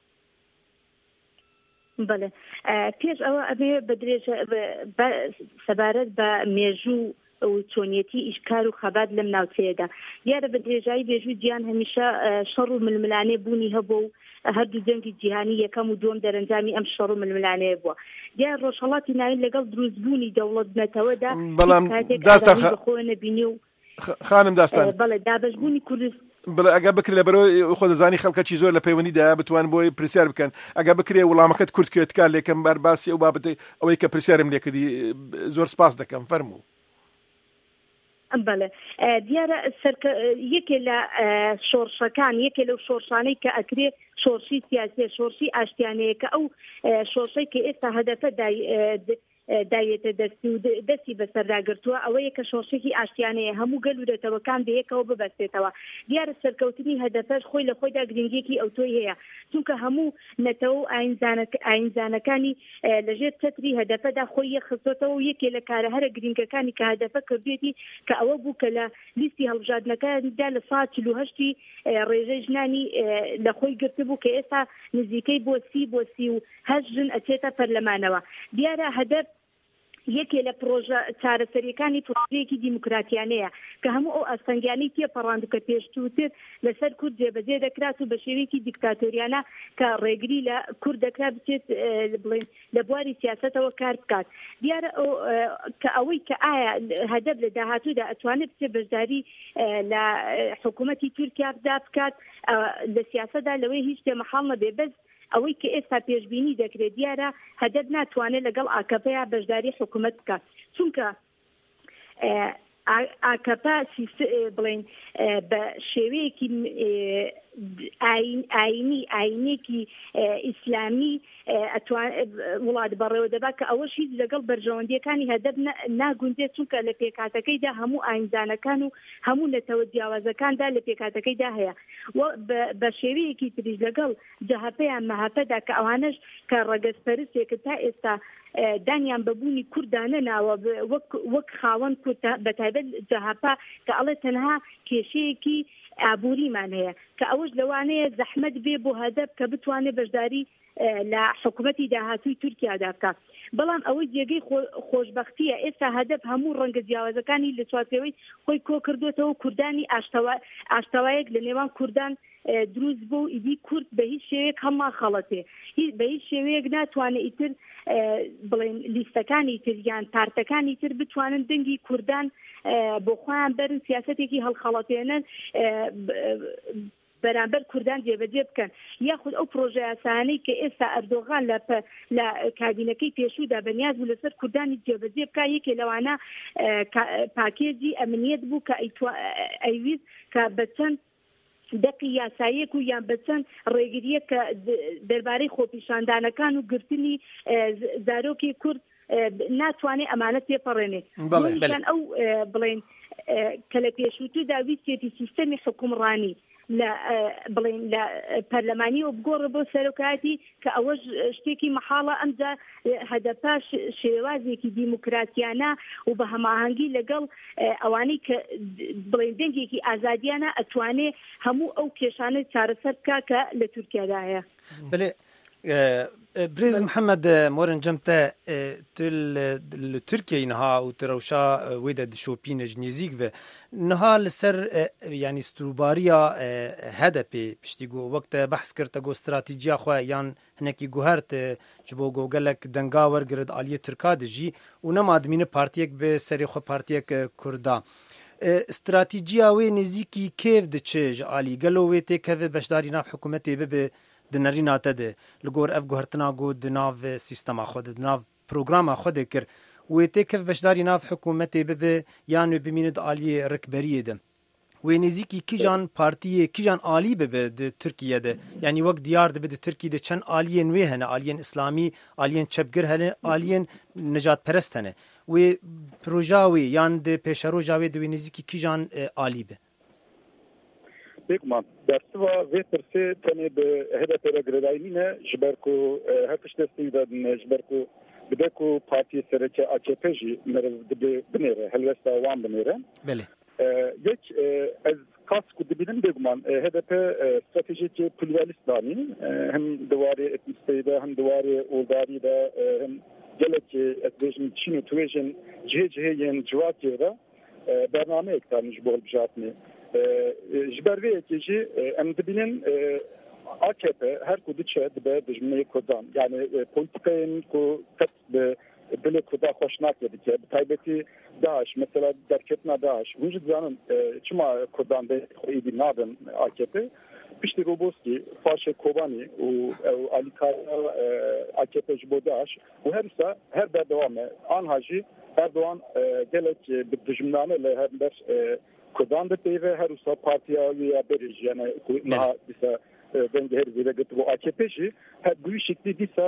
بەڵێ پێش ئەوە ئەبێ بە درێژە سەبارەت بە مێژوو و چۆنیەتی ئیشکار و خەبات لەم ناوچەیەدا دیارە بە درێژایی بێژووی گیان هەمیشە شەڕ و ململانێ بوونی هەبوو و هەردوو جەنگی جیهانی یەکەم و دووەم دەرەنجامی ئەم شەڕ و ململانەیە بووە دیار ڕۆژهەڵاتی ناوین لەگەڵ دروستبوونی دەوڵەت بنەتەوەدا بەڵام داستا بەخۆ نەبینی و خانم داستان بەڵێ دابەشبوونی کوردستان بڵێ ئەگە بکرێ لە بەرەوەی خۆ دەزانی خەڵکەکی زۆر لە پەیوەندیدا بتوان بۆی پرسیار بکەن ئەگە بکرێ وەڵامەکەت کورت کرد کار لێکم بەرباسی ئەو بابەتەی ئەوەی کە پرسیارم لێکردی زۆر سپاس دەکەم فەرموو بەڵێ دیارە یەکێ لە شۆڕشەکان یەکێ لەو شۆڕشانەی کە ئەکرێ شۆڕشی سیاسی شۆڕشی ئاشتیانەیە کە ئەو شۆڕشەی کە ئێستا هەدەفە دایێتە دەستی و دەستی بەسەرداگرتووە ئەوەیە کە شۆشێکی ئاشتیانەیە هەموو گەل و دەتەوەکان بەیەکەوە ببەستێتەوە. دیارە سەرکەوتنی هەدەفەش خۆی لە خۆیدا گرنگێکی ئەوتۆی هەیە، چونکە هەموو نەتەوە و ئاینزانەکانی لەژێر چەتری هەدەفەدا خۆی یەخستۆتەوە و یەکێ لە کارە هەرە گرنگەکانی کە هەدەفە کردوێتی کە ئەوە بوو کە لە لیستی هەڵبژاردنەکاندا لە ساڵ چل و هەشتی ڕێژەی ژنانی لە خۆی گرتبوو کە ئێستا نزیکەی بۆ سی بۆ سی و هەشت ژن ئەچێتە پەرلەمانەوە. دیارە هەدەف یەکێ لە پرۆژە چارەسەریەکانی پرۆژەیەکی دیموکراتیانەیە کە هەموو ئەو ئەستەنگیانەی تێپەڕاند کە پێشتووتر لەسەر کورد جێبەجێ دەکرات و بە شێوەیەکی دیکتاتۆریانە کە ڕێگری لە کورد دەکرات بچێت بڵێن لە بواری سیاسەتەوە کار بکات. دیارە کە ئەوەی کە ئایا هەدەف لە داهاتوودا ئەتوانێت بچێت بەشداری لە حکوومەتی تورکیا بدا بکات لە سیاسەتدا لەوەی هیچ تێمەحاڵ نەبێ. بەس ئەوەی کە ئێستا پێشبینی دەکرێت دیارە هەدەف ناتوانێت لەگەڵ ئاکەپەیە بەشداری حکوومەت بکات، چونکە ئاکەپە بڵێن بە شێوەیەکی ئاینی ئاینێکی ئیسلامی وڵات بەڕێوە دەبات کە ئەوەش هیچ لەگەڵ بەرژەوەندیەکانی هەدەف ناگوندێت، چونکە لە پێکاتەکەیدا هەموو ئاینزانەکان و هەموو نەتەوە جیاوازەکاندا لە پێکاتەکەیدا هەیە. بە شێوەیەکی تریش لەگەڵ جەهەپەیان مەهەپەدا کە ئەوانش کە ڕەگەزپەرستێکە تا ئێستا دانیان بەبوونی کوردانە ناوە وەک خاوەن کورد بە تایبەت جەهەپە کە ئەڵێ تەنها کێشەیەکی ئابووریمان هەیە کە ئەوش لەوانەیە زەحمەت بێ بۆ هەدەف کە بتوانێت بەشداری لە حکوومەتی داهاتووی تورکیادا بکات. بەڵام ئەوەی جێگەی خۆشبەختیە ئێستا هەدەف هەموو ڕەنگە جیاوازەکانی لە چوارچێوەی خۆی کۆ کردوێتەوە کوردانی ئاشتەوایەک لە نێوان کوردان دروست بوو و ئیدی کورد بە هیچ شێوەیەک هەمما خەڵەتێ بە هیچ شێوەیەک ناتوانێت ئیتر بڵێن لیستەکانی تر یان پارتەکانی تر بتوانن دەنگی کوردان بۆ خۆیان بەرن سیاسەتێکی هەڵخەڵەتێنن بەرامبەر کوردان جێبەجێ بکەن. یاخود ئەو پرۆژە یاسانەی کە ئێستا ئەردۆغان لە کابینەکەی پێشوودا بەنیاز بوو لەسەر کوردانی جێبەجێ بکە، یەکێ لەوانە پاکێجی ئەمنیەت بوو کە ئەیویست کە بەچەند دەقی یاسایەک و یان بەچەند ڕێگریە کە دەربارەی خۆپیشاندانەکان و گرتنی زارۆکی کورد ناتوانێت ئەمانە تێپەڕێنێ. ئەو بڵێن کە لە پێشووتوودا ویستێتی سیستەمی حکومڕانی لە بڵێن لە پەرلەمانیەوە بگۆڕە بۆ سەرۆکاتی کە ئەوەش شتێکی مەحاڵە ئەمجا هەدەپاش شێوازێکی دیموکراتیانە و بە هەماهەنگی لەگەڵ ئەوانەی کە بڵێن دەنگێکی ئازادیانە ئەتوانێ هەموو ئەو کێشانەی چارەسەر بکا کە لە تورکیادا هەیە. بريز محمد مورن جمتا تركيا نها وتروشا ويدا دشوبين جنيزيك و نها لسر يعني استروباريا هذا بي بشتيغو وقت بحث كرتغو استراتيجيا خو يان هنكي جوهرت جبو جوجلك دنگاور گرد عاليه تركا دجي ونما ادمين بارتيك به سري خو بارتيك كردا استراتيجيا وي نزيكي كيف دچ عالي گلو ويته كيف بشداري ناف حكومتي به دنری ناتده لگور اف گوهرتنا گو دناو سیستما خود دناو پروگرام خود کر و تکف بشداری ناف حکومتی به یانو بمینه عالی رکبریه ده و نزیکی کیجان پارتی کیجان عالی به به ترکیه ده یعنی وقت دیار ده به ترکیه ده چند عالی نوی هنه عالی اسلامی عالی چپگر هنه عالی نجات پرست هنه و پروژاوی یان ده پیشرو جاوی ده نزیکی کیجان عالی به بيكمان درسوا فيترسي تاني بهذا بيرغرينينا جبركو هفش تستيدن جبركو بدكو بارتي سرچه اچ پي جي مرز بنيره هلوستا وان بنيره بله يك از كاسكو دبيدن بيكمان هذا استراتيجيه بلوالستاني هم دواري اتمستيدا هم دواري اولداري دا هم جلك اتبيجن تشينو تويجن جه جهين جواتي دا برنامه اكتر جبول بجاتني جبروی کیجی ام دبینن A K P her kudu çed be dijmeyi kudan yani politikayın ku kat be bile kuda hoşnak edike taybeti Daesh mesela derketna Daesh vücut zanın çima kudan be idi naben A K P pişti roboski faşe Kobani u Ali Kaya A K P jbo Daesh u her sa her berdevame anhaji Erdoğan gelek dijmname le her ber kudan da teve her usa partiya ya beriş yani na bisa denge her bile bu A K P ji her bu şekli disa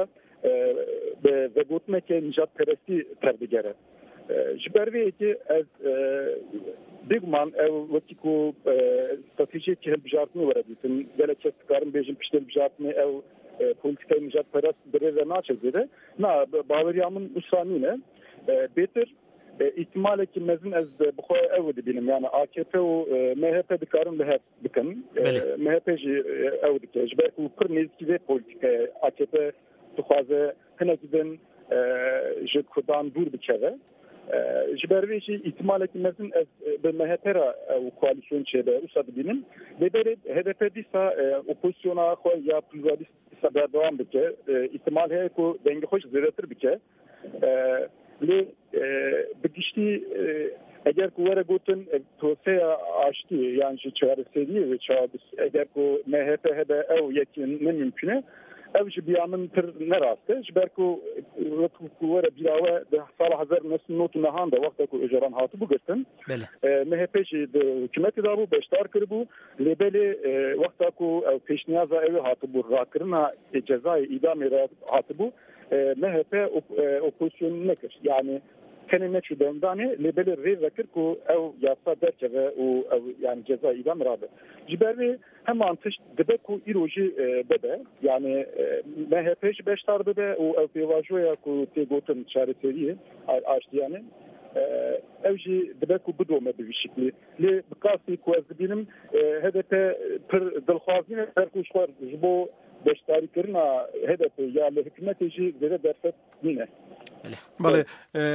به گوتمکه نجات پرستی تردگره جبروی که از دیگمان او وقتی کو استراتژی که بجارتنی وردیتن دلچه کارم بیشتر پیشتر بجارتنی او پولیتیکای نجات پرست بره ناچه زده نه باوریامون اسرانینه بهتر احتمالی که مزن از بخواه او دبینم یعنی آکپ و مهپ دکارن لحظ بکن مهپ جی او دکه جبرک و پر نزدیکی ده پولیتیکای آکپ تخوازه هنه گیدن جد کدان دور بکره جبروی جی احتمالی که مزن از به مهپ را و کوالیسیون چه به اوسا دبینم ببرد هدف دیسا اپوزیسیونا خواه یا پلیوالیست سبر دوام بکه احتمال هایی که دنگ خوش زیرتر بکه لی بگشتی اگر که وره گوتن توسعه آشتی یعنی چهار سریه و چهار اگر که مهپه هده او یکی نممکنه او جی بیامن تر نراسته جبر که وره بیاوه ده سال هزار نسل نوت نهان ده وقتا که اجران هاتو بگرتن مهپه جی ده حکومتی دارو بشتار کربو لیبلی وقتا که پیشنیازه اوی هاتو بو را کرنا جزای ادامه را هاتو بو مهپه اپوزیسیون نکر یعنی کنه نشو دندانه لیبل ری ذکر کو او یاسا درچه او yani ceza idam rabe jiberi hemen tış debe ku iroji bebe yani M H P beş tar bebe o evajoya ku te goten çareseriye açtı yani evji debe ku budome bir şekli li bikasi ku az bilim H D P per dilxwazine per ku şwar jibo beştari kirna H D P ya li hükümeti jî zêde derfet nîne بله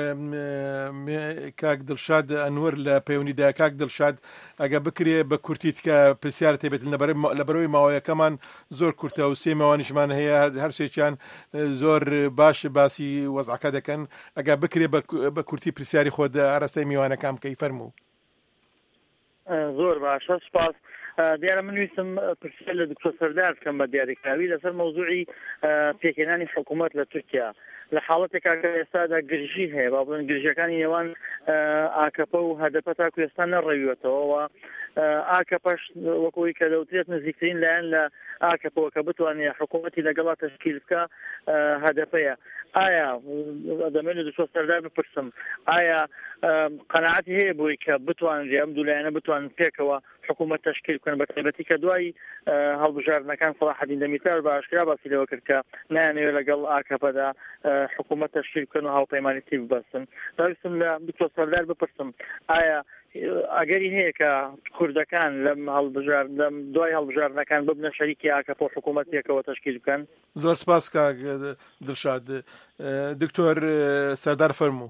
کاک دڵشاد ئەنوەر لە پەیوەندیدا کاک دڵشاد ئەگە بکرێ بە کورتیت کە پرسیارە تێبێت لەبەرەوەی ماوەیەکەمان زۆر کورتە و سێ ماوانیشمان هەیە هەرسێکیان زۆر باش باسی وەزعەکە دەکەن ئەگە بکرێ بە کورتی پرسیاری خۆت ئاراستەی میوانەکان بکەی فەرموو زۆر باشە سپاس دیارە من ویستم پرسیار لە دکتۆر سەردار بکەم بە دیاریکراوی لەسەر مەوزوعی پێکهێنانی حکوومەت لە تورکیا لە حاڵەتێکا کە ئێستادا گرژی هەیە با بڵێن گرژەکانی نێوان ئاکەپە و هەدەپە تاکو ئێستا نەڕەویێتەوە ئاکەپەش وەکەوەی کە دەوترێت نزیکترین لایەن لە ئاکەپەوە کە بتوانێت حکوومەتی لەگەڵا تەشکیل بکە هەدەپەیە ئایا دەمێت لە دکتۆر سەردار بپرسم ئایا قەناعەتی هەیە بۆی کە بتوانن ئەم دوو لایەنە بتوانن پێکەوە حکوومەت تشکیل بکەن بە تایبەتی کە دوای هەڵبژاردنەکان سەلاحەدین دەمیرتار بە ئاشکرا باسی لەوە کرد کە نایانەوێت لەگەڵ ئاکەپەدا حکوومەت تشکیل بکەن و هاوپەیمانیتی ببەستن داویستم لە دکتۆر سەردار بپرسم ئایا ئەگەری هەیە کە کوردەکان لەم هەڵبژار لەم دوای هەڵبژاردنەکان ببنە شەریکی ئاکەپە و حکوومەتێکەوە تشکیل بکەن زۆر سپاس کاک دڵشاد دکتۆر سەردار فەرموو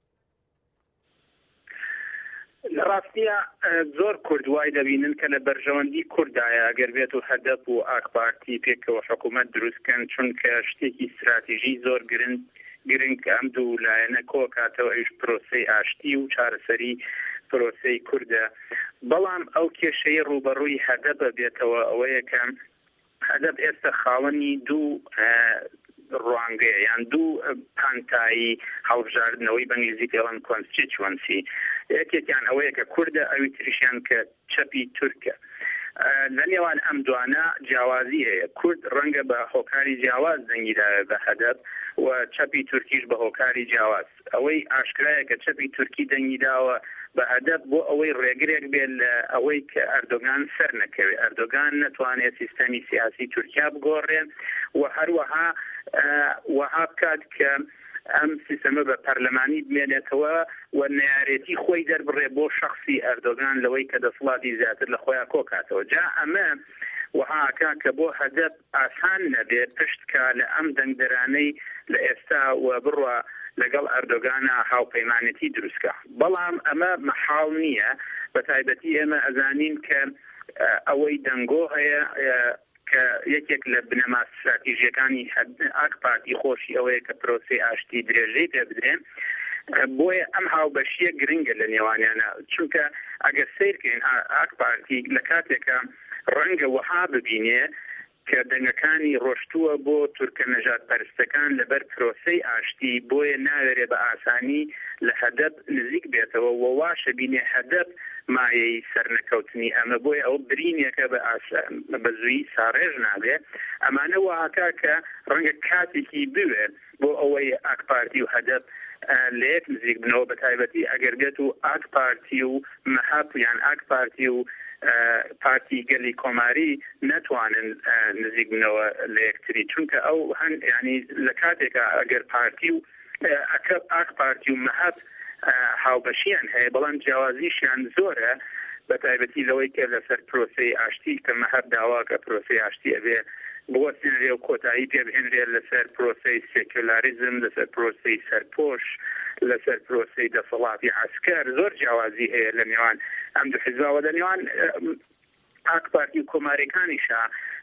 لە ڕاستیە زۆر کورد وای دەبینن کە لە بەرژەوەندی کوردایە ئەگەر بێت و هەدەپ و ئاکپارتی پێکەوە حکوومەت دروستکەن چونکە شتێکی استراتیژی زۆر گرنگ گرنگ ئەم دوو لایەنە کۆکاتەوە ئەوش پرۆسەی ئاشتی و چارەسەری پرۆسەی کوردە بەڵام ئەو کێشەی ڕوبەڕووی هەدەپە بێتەوە ئەوەیە کە هەدەپ ئێستا خاوەنی دوو ڕوانگەیە یان دوو پانتایی هەڵبژاردنەوەی بەنگلیزی پێڵەن کۆنستیتوەنسی یەکێکیان ئەوەیە کە کوردە ئەوی تریشیان کە چەپی تورکە لە نێوان ئەم دوانە جیاوازی هەیە کورد ڕەنگە بە هۆکاری جیاواز دەنگیداوێ بە هەدەپ و چەپی تورکیش بە هۆکاری جیاواز ئەوەی ئاشکرایە کە چەپی تورکی دەنگیداوە بە هەدەپ بۆ ئەوەی ڕێگرێک بێت لە ئەوەی کە ئەردۆگان سەر نەکەوێت ئەردۆگان نەتوانێت سیستەمی سیاسی تورکیا بگۆڕێن و هەروەها وەها بکات کە ئەم سیستەمە بە پەرلەمانی بمێنێتەوە و نەیارێتی خۆی دەربڕێ بۆ شەخصی ئەردۆگان لەوەی کە دەسڵاتی زیاتر لە خۆیان کۆکاتەوە جا ئەمە وهاکە کە بۆ هەدەپ ئاسان نەبێت پشتکە لە ئەم دەنگدەرانەی لە ئێستا و بڕوە لەگەڵ ئەردۆگانە هاوپەیمانەتی دروستکە بەڵام ئەمە مەحاڵ نییە بە تایبەتی ئێمە ئەزانین کە ئەوەی دەنگۆ هەیە کە یەکێک لە بنەما استراتیژیەکانی ئاکپارتی خۆشی ئەوەیە کە پرۆسەی ئاشتی درێژەی پێ بدرێن بۆیە ئەم هاوبەشیە گرنگە لە نێوانیانە چونکە ئەگەر سیرکەین ئاکپارتی لە کاتێکە ڕەنگە وەها ببینێ کە دەنگەکانی ڕۆشتووە بۆ تورکە نەژاد پەرستەکان لەبەر پرۆسەی ئاشتی بۆیە ناوێرێ بە ئاسانی لە هەدەپ نزیک بێتەوە و واشە بینێ هەدەپ مایەی سەرنەکەوتنی ئەمە بۆی ئەو برینێکە بە زووی ساڕێژ نابێ ئەمانە واکە کە ڕەنگە کاتێکی بوێ بۆ ئەوەی ئاک پارتی و هەدەف لە یەک نزیک بنەوە بە تایبەتی ئەگەر بێت و ئاک پارتی و مەهەب یان ئاک پارتی و پارتی گەلی کۆماری نەتوانن نزیک بنەوە لە یەکتری چونکە ئەو هەن ینی لە کاتێکە ئەگەر پارتی و ئاک پارتی و مەهەب هاوبەشیان هەیە بەڵام جیاوازیشیان زۆرە بە تایبەتی لەوەی کە لەسەر پرۆسەی ئاشتی کە مەهەب داواکە پرۆسەی ئاشتی ئەبێ بوەستێنرێ و کۆتایی پێبهێنرێت لەسەر پرۆسەی سێکولاریزم لەسەر پرۆسەی سەرپۆش لەسەر پرۆسەی دەسەڵاتی عسکەر زۆر جیاوازی هەیە لە نێوان ئەم دوو حیزبەوە لە نێوان ئاک پارتی و کۆماریەکانیشە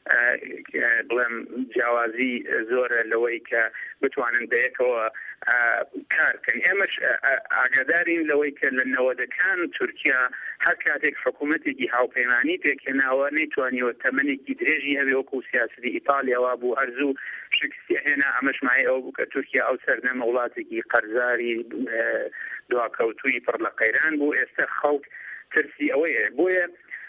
بڵێم جیاوازی زۆرە لەوەی کە بتوانن بەیەکەوە کارکەن ئێمەش ئاگادارین لەوەی کە لە نەوەدەکان تورکیا هەر کاتێک حکوومەتێکی هاوپەیمانی پێکێناوە نەیتوانیەوە تەمەنێکی درێژی هەبێ وەکو سیاسەتی ئیتالیاوە بوو هەرزوو شکستی هێنا ئەمەش مای ئەو بوو کە تورکیا ئەو سەردەمە وڵاتێکی قەرزاری دواکەوتووی پڕ لە قەیران بوو ئێستا خەڵک ترسی ئەوەیە بۆیە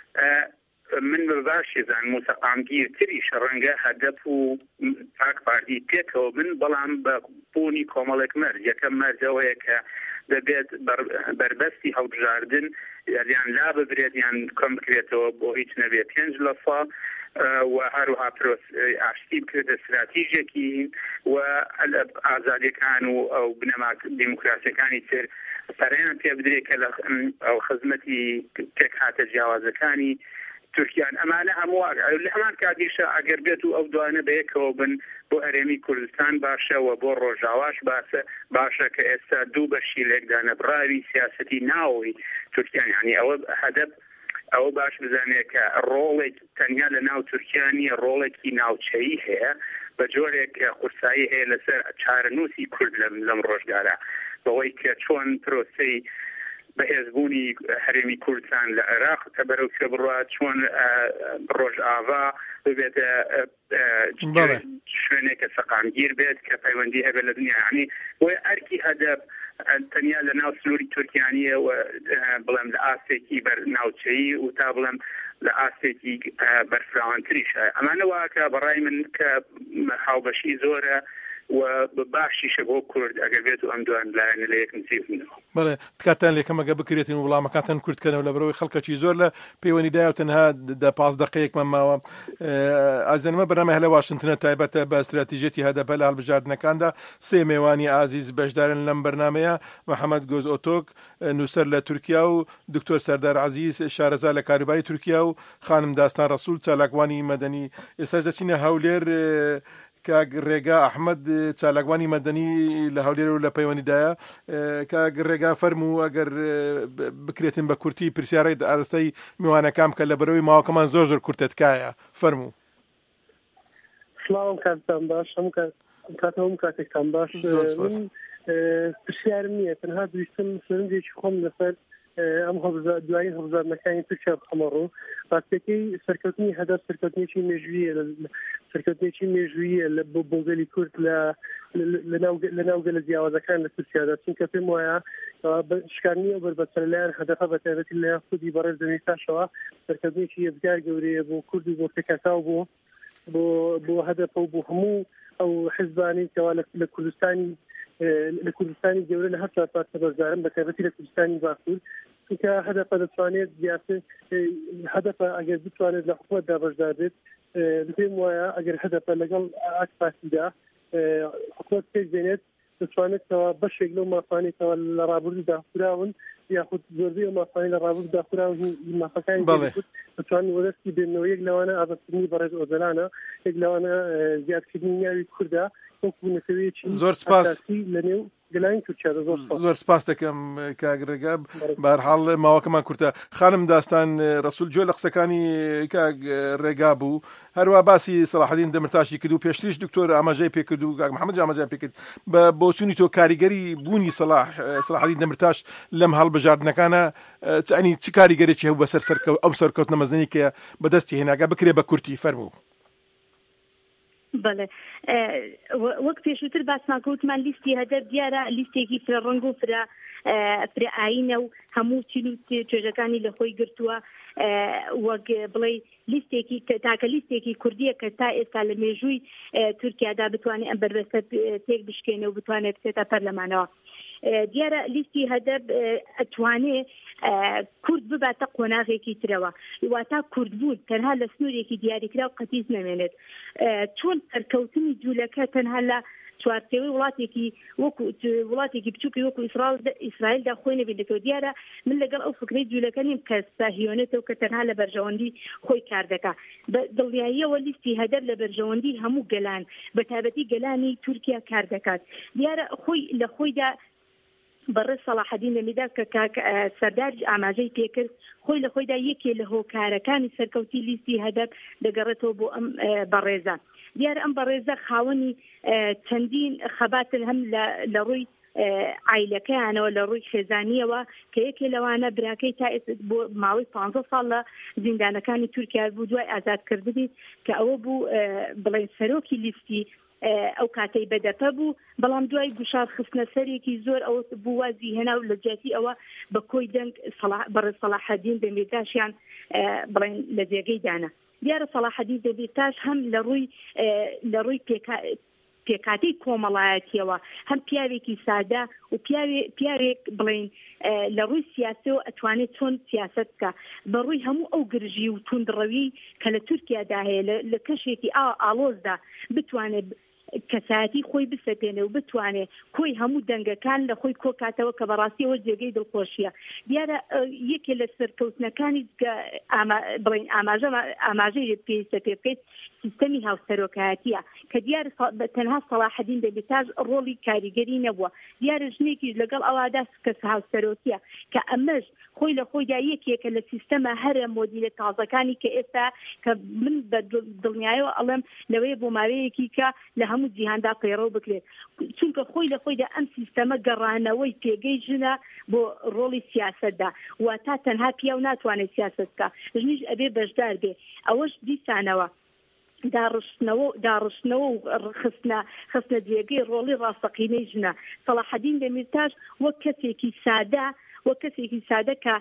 من بەباشی زان موسەقامگیر تریش ڕەنگە هەدەف و ئاک پارتی پێکەوە بن بەڵام بە بوونی کۆمەڵێک مەرج یەکەم مەرجەوەیە کە دەبێت بربەستی هەڵبژاردن یان لا ببرێت یان کەم بکرێتەوە بۆ هیچ نەبێ پێنج لە سا و هەروها ئاشتی بکرێتە استراتیژێکی و ئازادیەکان و ئەو بنەما دیموکراسیەکانی تر پەرەیان پێ بدرێت کە لە ئەو خزمەتی پێک هاتە جیاوازەکانی تورکیان ئەمانە هەموو لە هەمان کاتیشە ئەگەر بێت و ئەو دوانە بەیەکەوە بن بۆ هەرێمی کوردستان باشە و بۆ ڕۆژاواش باسە باشە کە ئێستا دوو بەشی لێکدانە بڕاوی سیاسەتی ناوی تورکیان یعنی ئەوە هەدەف ئەوە باش بزانێت کە ڕۆڵێک تەنیا لە ناو تورکیانی ڕۆڵێکی ناوچەیی هەیە بە جۆرێک قورسایی هەیە لەسەر چارەنووسی کورد لەم ڕۆژگارە بەوەی کە چۆن پرۆسەی بەهێزبوونی هەرێمی کوردستان لە عێراق کە بەرەو کە بڕات چۆن ڕۆژئاوا ببێتە شوێنێکە سەقامگیر بێت کە پەیوەندی هەبێت لە دنیا یعنی بۆیە ئەرکی هەدەف تەنیا لە ناو سنووری تورکیانیە و بڵێم لە ئاستێکی بەرناوچەیی و تا بڵێم لە ئاستێکی بەرفراوانتریشە ئەمانە واکە بەڕای من کە هاوبەشی زۆرە و باشیشە بۆ کورد ئەگەر بێت و ئەم دوان لایەنە لە یەک نزیک بنەوە بەڵێ تکاتان لێکەمەگە بکرێتین و وڵامەکاتان کوردکەنەوە لە بەرەوەی خەڵکەکی زۆر لە پەیوەندیدایە و تەنها دە پاس دقەیەکمان ماوە ئازانمە بەرنامە هەلە واشنتنە تایبەتە بە استراتیژێتی هەدەپە لە هەڵبژاردنەکاندا سێ میێوانی ئازیز بەشدارن لەم بەرنامەیە محەممەد گۆز ئۆتۆک نووسەر لە تورکیا و دکتۆر سەردار عەزیز شارەزا لە کاروباری تورکیا و خانم داستان ڕەسوول چالاکوانی مەدەنی ئێستاش دەچینە هەولێر کاک ڕێگا ئەحمەد چالاکوانی مەدەنی لە هەولێر و لە پەیوەندیدایە کاک ڕێگا فەرموو ئەگەر بکرێتن بە کورتی پرسیارەی ئارستەی میوانەکان کە لە بەرەوەی ماوەکەمان زۆر زۆر کورتت تکایە فەرموو. سڵاو کاتتان باش هەم کاتەوەم کاتێکتان باش پرسیارم نییە تەنها دویستم سەرنجێکی خۆم لەسەر ئەم دوایی هەڵبژاردنەکانی تورکیا بخەمەڕۆ ڕاستیەکەی سەرکەوتنی هەدەف سەرکەوتنێکی مێژوویە سەرکەوتنێکی مێژوویە لە بۆ بۆگەلی کورد لە ناوگەلە جیاوازەکان لە تورکیادا چونکە پێم وایە شکارنی ئەو بربەستە لەلایەن هەدەفە بە تایبەتی لە خودی بەڕێز دەمیتاشەوە سەرکەوتنێکی یەکجار گەورەیە بۆ کورد و بۆ پێکەساو بۆ بۆ هەدەفە و بۆ هەموو ئەو حیزبانی کەوا لە کوردستانی لە کوردستانی گەورە لە هەر چوار بەشدارن بە تایبەتی لە کوردستانی باکوور چونکە هەدەفە دەتوانێت دیاسە هەدەفە ئەگەر بتوانێت لە حکوومەتدا بەشدار بێت پێم وایە ئەگەر هەدەفە لەگەڵ ئاک پارتیدا حکوومەت پێک دێنێت دەتوانێتەوە بەشێک لەو مافانێتەوە لە ڕابردوو داخوراون یاخود زۆربەی ئەو مافانی لە ڕابردوو داخوراون مافەکانی دەتوانین وەدەستی بێنەوە یەک لەوانە ئابەستنی بەڕێز ئۆزەلانە یەک لەوانە زیادکردنی ناوی کووردا زۆر سپاس لەنێو گەلانی تورکیا زۆر سپاس دەکەم کاک ڕێگا بەهەرحاڵ ماوەکەمان کورتە خانم داستان ڕەسوول جۆ لە قسەکانی کاک ڕێگا بوو هەروە باسی سەلاحەدین دەمرتاشی کرد و پێشتریش دکتۆر ئاماژەی پێکرد و کاک محەممەد ئاماژەیان پێکرد بە بۆچوونی تۆ کاریگەری بوونی سەلاح سەلاحەدین دەمرتاش لەم هەڵبژاردنەکانە ئەنی چ کاریگەرێکی هەبوو بەسەر ئەم سەرکەوتنە مەزنی کە بەدەستی هێناگە بکرێ بە کورتی فەرموو. بەڵێ وەک پێشووتر باسمان کەوتمان لیستی هەدەف دیارە لیستێکی فرەڕەنگ و فرە فرەئاینە و هەموو چین و توێژەکانی لە خۆی گرتووە وەک بڵێ لیستێکی تاکە لیستێکی کوردیە کە تا ئێستا لە مێژووی تورکیادا بتوانێت ئەم بربەستە تێک بشکێنە و بتوانێت بچێتە پەرلەمانەوە. دیارە لیستی هەدەف ئەتوانێ کورد بباتە قۆناغێکی ترەوە واتە کوردبوون تەنها لە سنوورێکی دیاریکرا و قەتیس نەمێنێت چۆن سەرکەوتنی جوولەکە تەنها لە چوارچێوەی وڵاتێکی وەکو وڵاتێکی بچووکی وەکو ئیسرائیلدا خۆی نەبێتەوە. دیارە من لەگەڵ ئەو فکرەی جوولەکە نیم کە ساهیۆنێتەوە کە تەنها لە بەرژەوەندی خۆی کار دەکات. بە دڵنیاییەوە لیستی هەدەف لە بەرژەوەندی هەموو گەلان بە تایبەتی گەلانی تورکیا کار دەکات. دیارە خۆی لە خۆیدا بەڕێز سەلاحەدین دەمیدا کە سەردار ئاماژەی پێکرد خۆی لە خۆیدا یەکێ لە هۆکارەکانی سەرکەوتی لیستی هەدەف دەگەڕێتەوە بۆ ئەم بەڕێزە. دیارە ئەم بەڕێزە خاوەنی چەندین خەباتن هەم لە ڕووی عیلەکەیانەوە لە ڕووی خێزانیەوە کە یەکێ لەوانە براکەی تا بۆ ماوەی پانزە ساڵ لە زیندانەکانی تورکیا بوو دوای ئازادکردنی کە ئەوە بوو بڵێن سەرۆکی لیستی ئەو کاتەی بەدەپە بوو بەڵام دوای گوشار خستنە سەرێکی زۆر ئەوە بوو وازی هێنا و لە جیاتی ئەوە بە کۆی دەنگ بەڕێز سەلاحەدین دەمیرداشیان بڵێن لە جێگەی دانا. دیارە سەلاحەدین دەمیرداش هەم لە ڕووی لە ڕووی پێکاتی کۆمەڵایەتیەوە هەم پیاوێکی سادە و پیاوێک بڵێن لە ڕووی سیاسەوە ئەتوانێت چۆن سیاست بکە بە ڕووی هەموو ئەو گرژی و توندڕەوی کە لە تورکیادا هەیە لە کەشێکی ئاڵۆزدا بتوانێت کەسایەتی خۆی بسەپێنێ و بتوانێت کۆی هەموو دەنگەکان لە خۆی کۆکاتەوە کە بەڕاستیەوە جێگەی دڵخۆشیە. دیارە یەکێ لە سەرکەوتنەکانی بڵێن ئاماژەی پێویستە پێ بکەیت سیستەمی هاوسەرۆکایەتیە کە دیارە تەنها سەلاحەدین دەمیرداش ڕۆڵی کاریگەری نەبووە. دیارە ژنێکی لەگەڵ ئەوادا کە هاوسەرۆکیە کە ئەمەش خۆی لە خۆیدا یەکێکە لە سیستەمە هەرە مۆدیلە تازەکانی کە ئێستا کە من بە دڵنیایەوە ئەڵێم لەوەیە بۆ ماوەیەکی کە لە هەموو جیهاندا پەیڕەو بکرێت چونکە خۆی لە خۆیدا ئەم سیستەمە گەڕانەوەی پێگەی ژنە بۆ ڕۆڵی سیاسەتدا واتە تەنها پیاو ناتوانێت سیاست بکە ژنیش ئەبێ بەشدار بێ. ئەوەش دیسانەوە داڕشتنەوە داڕشتنەوە و خستنە خستنە جێگەی ڕۆڵی ڕاستەقینەی ژنە. سەلاحەدین دەمیرداش وەک کەسێکی سادە وە کەسێکی سادە کە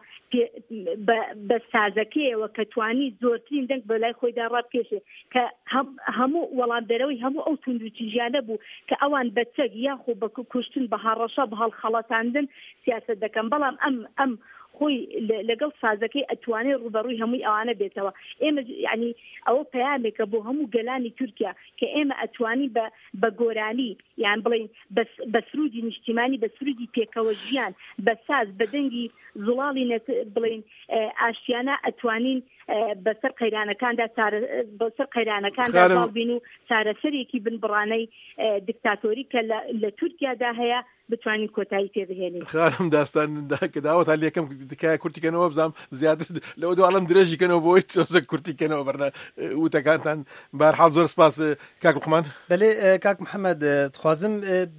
بە سازەکەیەوە کە توانی زۆرترین دەنگ بەلای خۆیدا ڕابکێشێ کە هەموو وەڵامدەرەوەی هەموو ئەو توندوتیژیانە بوو کە ئەوان بە چەک یاخۆ بە کوشتن بە هاڕەشە بە هەڵخەڵەتاندن سیاسەت دەکەن بەڵام ئەم ئەم خۆی لەگەڵ سازەکەی ئەتوانێت ڕوبەڕووی هەمووی ئەوانە بێتەوە. ئێمە ینی ئەوە پەیامێکە بۆ هەموو گەلانی تورکیا کە ئێمە ئەتوانی بە گۆرانی یان بڵێن بە سرودی نیشتیمانی بە سرودی پێکەوە ژیان بە ساز بە دەنگی زوڵاڵی بڵێن ئاشتیانە ئەتوانین بەسەر قەیرانەکاندا بەسەر قەیرانەکاندا باڵبین و چارەسەرێکی بنبڕانەی دیکتاتۆری کە لە تورکیادا هەیە بتوانین کۆتایی پێ بهێنین. خارم داستان کە داوەت هەل یەکەم تکایە کورتیکەنەوە بزانم زیاتر لەوە دوو ئاڵم درێژیکەنەوە بۆی چۆزە کورتیکەنەوە بەرنە وتەکانتان بەرحاڵ زۆر سپاس کاک لوقمان. بەڵێ کاک محەممەد دخوازم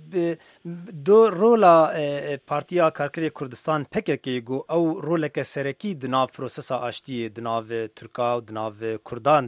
دۆ ڕۆلا پارتیا کارکردی کوردستان پێکێکی گو ئەو ڕۆلەکە سەرەکی دناو پرۆسەسا ئاشتیە دناو تورکا و دناو کوردان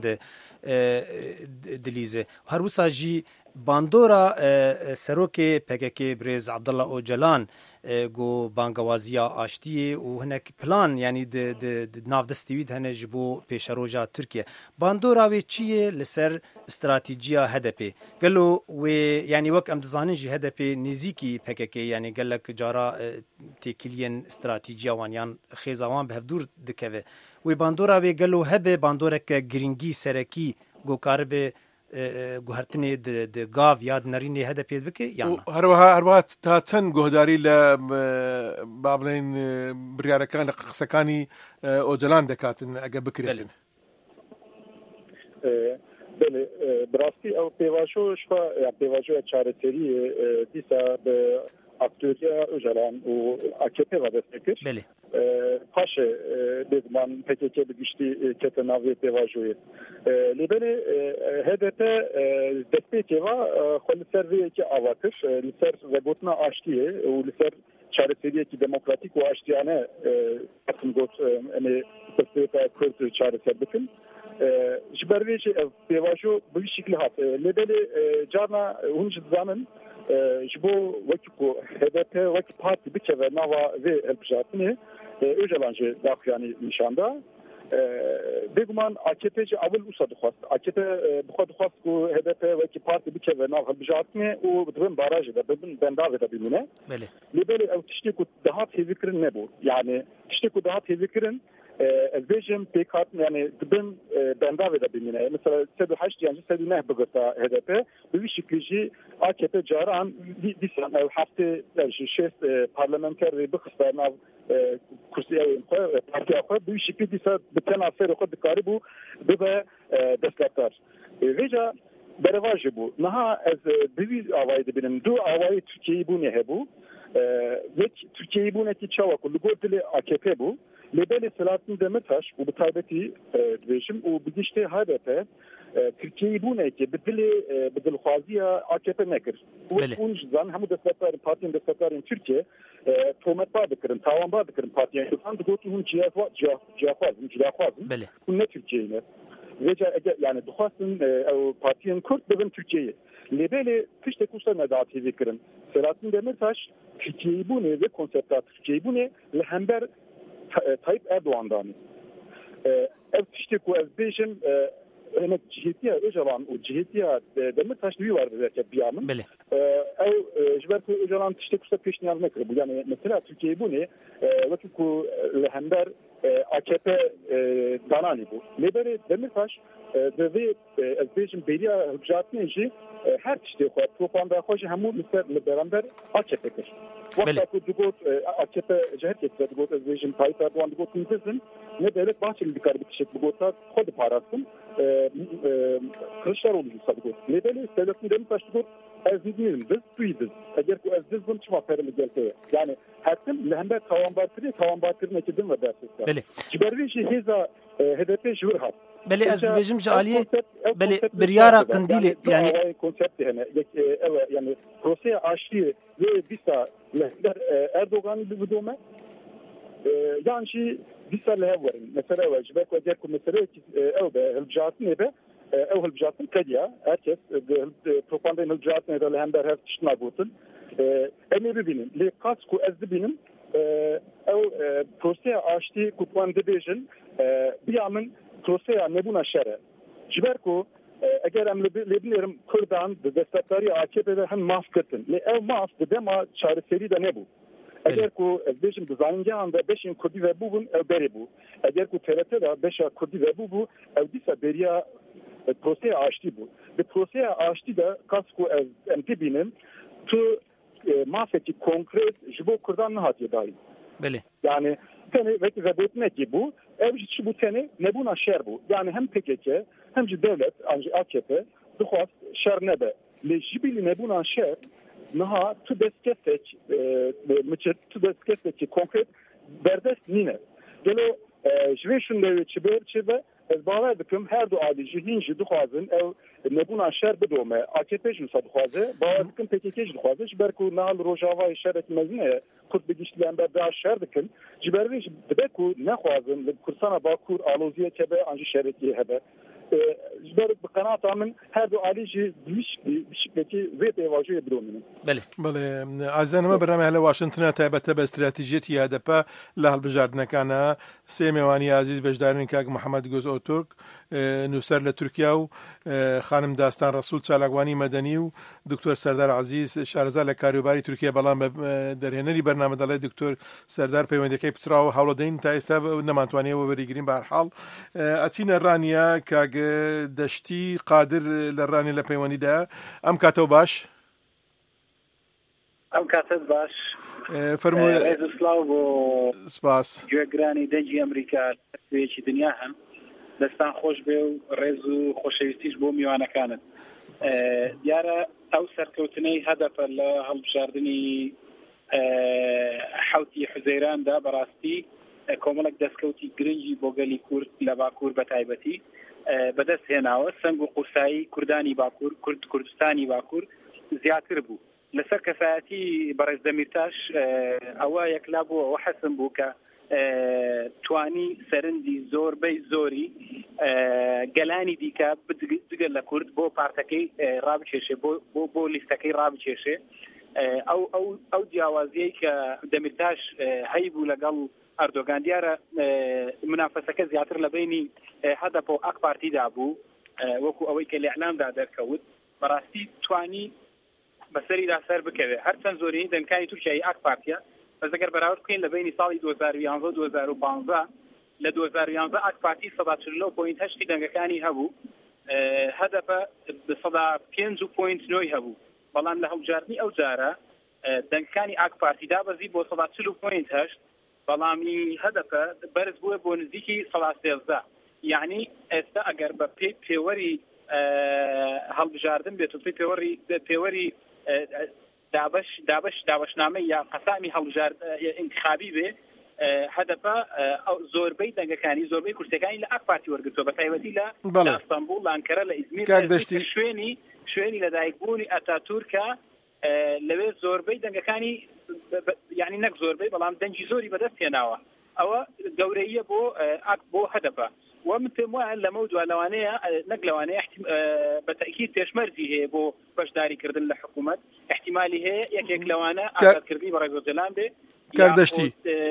دلیزێ هەروسا ژی باندۆرا سەرۆکێ پێکێکی برێز عەبدەڵڵا ئۆجەلان گو بانگەوازیە ئاشتیە و هەنێک پلان ینی ناودەستیوید هەنە ji بۆ پێشەڕۆژا تورکیە باندۆراوێ چییە لەسەر استراتیجیا هەدەپێ گەلو وێ ینی وەک ئەم دەزانن ژی هەدەپێ نزیکی پێکێکی ینی گەلک جارا تێکیلیەن استراتیجیا وانیان خێزاوان بە هەفتوور دکەوێ وێ باندۆراوێ گەلو هەبێ باندۆرێکە گرنگی سەرەکی گۆکار بێ گوهرتنی گاو یاد نەرینێ هەدە پێ بکە یان هەروەها هەروە تا چەند گۆهداری لە با بڵێن بڕیارەکان لە قسەکانی ئۆجەلان دەکاتن ئەگە بکرێتن. براستی ئەو پێواشۆش پێواژۆە چارەسەریە دیسا بە ئاکتۆریا ئۆژەلان و ئاکێپێ ڕادەستە کرد پاشە بێزمان پێکێکێ بگشتی کەتە ناوێ پێواژۆیە لێبەرێ هەدەپە دەستپێکێوە خۆ لەسەر vەیەکی ئاوا کرد لەسەر ڕێبوتنا ئاشتیە و لەسەر چارەسەریەکی دموکراتیک و ئاشتیانە گوت ئەمێ دەستپێکە کورد چارەسەر بکن جبرویش پیواشو به شکل هات لبل جانا هنج زمان جبو وکو هدف وک پارتی بچه و نوا و البجاتنه اوجلانجه داخلی نشانده بگمان آکپی اول اوسا دخواست آکپی بخواد خواست که هدف وکی پارتی بچه و نوا البجاتنه او بدون باراج ده بدون بنداوه ده بمونه لبل او تشتی که دهات هیوکرن نبود یعنی تشتی که دهات هیوکرن الفيجن بيكات يعني دبن بنداوي ده بينه مثلا سد حشت يعني سد نه بقطع هدفه بشكل جي اكت جاران دي دي سنه او حتى شيف بارلمانتري بخصنا كرسي او بارتي اخر بشكل دي سد بتنافر خد قاربو ببا دستاتر ويجا برواجبو نها از دوی آواید بینن دو آواید ترکیه بونه هبو یک ترکیه بونه کی چاوا کل گودل آکپ بو لبل سلاطین دمرتاش و بتایبتی دویشم و بگیشته هدفه ترکیه بونه کی بدل بدل خوازی آکپ نکر و اونج زن همو دستاتر پارتین دستاتر ترکیه تومت با بکرن تاوان با بکرن پارتیان شدن دگوتو هم جیاخواز جیاخواز جیاخواز اون نه ترکیه نه وجا يعني دخواستن او بارتيان كرد ببن تركيا لبالي فيش تكوسا نداتي ذكرن سلاطين دمرتاش تركيا بونه ve konseptat Türkiye bune lehember Tayyip Erdoğan dani ev tişte ku ez bejim hemek cihetiya Öcalan o cihetiya Demirtaş duyu vardı belki bir yanın ev jber ku Öcalan tişte kusa peşniyaz mekre bu yani mesela Türkiye bune vakit ku lehember A K P danani bu. Leberi Demirtaş ve ezbejim beriya hücatneci her tişte xo propaganda xoş hemu misal beraber A K P'dir. Vakti ku dugot A K P cehet etdi dugot ezbejim Tayyip Erdoğan dugot nizin ne devlet Bahçeli dikar bitişet dugotta xod parasın Kılıçdaroğlu dugot. Leberi devletin Demirtaş dugot ezidiyim biz duydu. Eğer ku ezizim çıma perimi gelte. Yani hatim lehember tavan batırı tavan batırı nekidim ve dersiz. Beli. Cibervişi heza H D P jurhat. Beli az bejim jaliye beli biryara qindili yani konsept yani yani proseye aştı ve bisa lehember Erdoğan'ı bir budome yani şey bisa lehemberin mesela ve ciber ku eğer ku mesela ev be helcatın ebe ev helcatın kadiya herkes propaganda helcatın ebe lehember her tişna gotun emi bibinin le kasku ezdi benim ev proseye aştı kutwan debejin bir amın proseye nebuna şere ciberko eğer em lebilerim Kürdan destekleri A K P'de hem maaf kırtın le ev maaf de ma çareseri de ne bu eğer ku ezbejim dizaynge anda beşin Kürdi ve bubun ev beri bu eğer ku T R T'de beşa Kürdi ve bu bu ev disa beriya proseye aştı bu ve proseye aştı da kasku em dibinin tu mafeti konkret jibo Kürdan ne hatiye dahi. Beli. Yani tane veki zabıtme ki bu evci bu tane ne buna şer bu. Yani hem P K K hem de devlet anji A K P duhas şer nebe. Le jibili ne buna şer naha tu deskesek mıçet tu deskesek ki konkret berdest nine. Gelo jve şunde çiber çibe ez bavar dikim her du adici hinji duhazın ev nebuna şer bedome A K P jun sadxwaze bavar dikim P K K jixwaze jiberku nal rojava şeret mezine kut bigişlen berda şer dikim jibervi dibeku nexwazın kursana bakur aloziye kebe anji şereti hebe jiber bqanata min her du alici diş bişiketi ve tevajuye bidominin بله بله ئازانەمە بەرنامە هەلە واشنگتنە تایبەتە بە استراتیژیەتی هەدەپە لە هەڵبژاردنەکانە سێ میێوانی عزیز بەشدارین کاک محەممەد گۆز ئۆتۆک نووسەر لە تورکیا و خانم داستان ڕەسوول چالاکوانی مەدەنی و دکتۆر سەردار عزیز شارەزا لە کاروباری تورکیا بەڵام بە دەرهێنەری بەرنامە دەڵێت دکتۆر سەردار پەیوەندەکەی پچراوە هەوڵەدەین تا ئێستا نەمانتوانێەوە وەریگرین بە هەر حاڵ ئەچینە ڕانیە کاک دەشتی قادر لە ڕانی لە پەیوەندیدا ئەم کاتەوە باش ئەم کاتت باش فەرمووی ڕێز و سڵاو بۆ سپاس گوێگرانی دەنگی ئەمریکا لەوێکی دنیا هەن دەستان خۆش بێ و ڕێز و خۆشەویستیش بۆ میوانەکانت دیارە ئەو سەرکەوتنەی هەدەفە لە هەڵبژاردننی حوتی حوزەیراندا بەڕاستی کۆمەڵێک دەستکەوتی گرنگی بۆ گەلی کورد لە باکوور بە تایبەتی بەدەست هێناوە سنگ و قورسایی کوردانی باکوور کورد کوردستانی باکوور زیاتر بوو لەسەر کەسایەتی بەڕێز دەمیرتاش ئەوە یەکلا بوو ئەوە حەسم بوو کە توانی سەرنجی زۆربەی زۆری گەلانی دیکە بگەر لە کورد بۆ پارتەکەی ڕابکێشێ بۆ بۆ لیستەکەی ڕابکێشێ ئەو ئەو ئەو جیاوازیەی کە دەمیرتاش هەیبوو لەگەڵ ئەردۆگان دیارە منافەسەکە زیاتر لە بینی هەدەپ و ئاک پارتیدا بوو وەکو ئەوەی کە لە ئیعلامدا دەرکەوت بەڕاستی توانی بەسەریدا سەر بکەوێت هەرچەند زۆرینەی دەنگەکانی تورکیای ئاک پارتیە بەس ئەگەر بەراورد بکەین لە بینی ساڵی دوو هەزار و یانزە و دوو هەزار و پانزە لە دوو هەزار و یانزە ئاک پارتی سەدا چل و نۆ پۆینت هەشتی دەنگەکانی هەبوو هەدەفە سەدا پێنج و پۆینت نۆی هەبوو بەڵام لە هەڵبژاردننی ئەو جارە دەنگەکانی ئاک پارتی دابەزی بۆ سەدا چل و پۆینت هەشت بەڵامی هەدەفە بەرز بووە بۆ نزیکی سەدا سێزدە یعنی ئێستا ئەگەر بە پێوەری هەڵبژاردن بێت و پێوەری پێوەری دابش دابش دابشنامە یا قەسامی هەڵبژار انتخابی بێ هەدەفە زۆربەی دەنگەکانی زۆربەی کورسەکانی لە ئاک پارتی وەرگرتووە بە تایبەتی لە ئەستەمبوڵ لە ئەنکەرە لە ئیزمیر شوێنی شوێنی لەدایکبوونی ئەتاتورکە لەوێ زۆربەی دەنگەکانی یعنی نەک زۆربەی بەڵام دەنگی زۆری بەدەست هێناوە ئەوە گەورەیە بۆ ئاک بۆ هەدەفە ومن پێم وایە لەمە دووە لەوانەیە نەک لەوانەیە بە تەکید پێشمەرجی هەیە بۆ بەشداریکردن لە حکوومەت احتیمالی هەیە یەکێک لەوانە ئازادکردنی بە ڕێگەجەلان بێ کاک دەشتی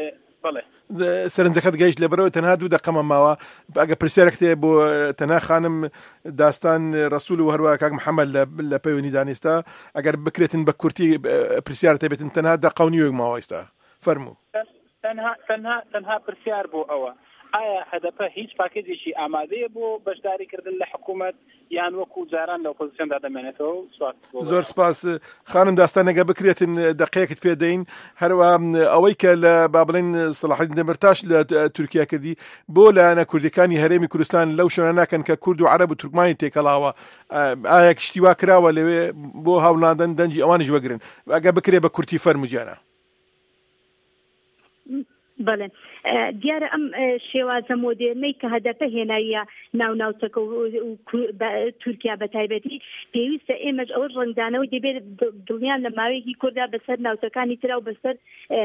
سەرنجەکەت گەیشت لەبەرەوە تەنها دوو دەقەمە ماوە ئەگە پرسیارێک هەیە بۆ تەنها خانم داستان ڕەسوول و هەروە کاک محەممەد لە پەیوەنی دانیستا ئەگەر بکرێتن بە کورتی پرسیار تێبێتن تەنها دەقەونی وەک ماوە ئێستا فەرموو تەنها تەنها پرسیار بۆ ئەوە ئایا هەدەفە هیچ پاکێجێکی ئامادەیە بۆ بەشداریکردن لە حکوومەت یان وەکو جاران لە ئۆپۆزیسیۆندا دەمێنێتەوە زۆر سپاس خانم داستان ئەگە بکرێتن دقەیەکت پێدەین هەروە ئەوەی کە لە با بڵێن سەلاحەدین دەمرتاش لە تورکیا کردی بۆ لایەنە کوردەکانی هەرێمی کوردستان لەو شوێنە ناکەن کە کورد و عەرەب و تورکمانی تێکەڵاوە ئایا کشتیوا کراوە لەوێ بۆ هەوڵاندن دەنجی ئەوانیش وەگرن ئەگە بکرێ بە کورتی فەرمووجیانە بەڵێ دیارە ئەم شێوازە مۆدێرنەی کە هەدەفە هێناییە ناو ناوچەکە و تورکیا بە تایبەتی پێویستە ئێمەش ئەوە ڕەنگدانەوەی دەبێت دڵنیان لە ماوەیەکی کوردا بەسەر ناوچەکانی ترا و بەسەر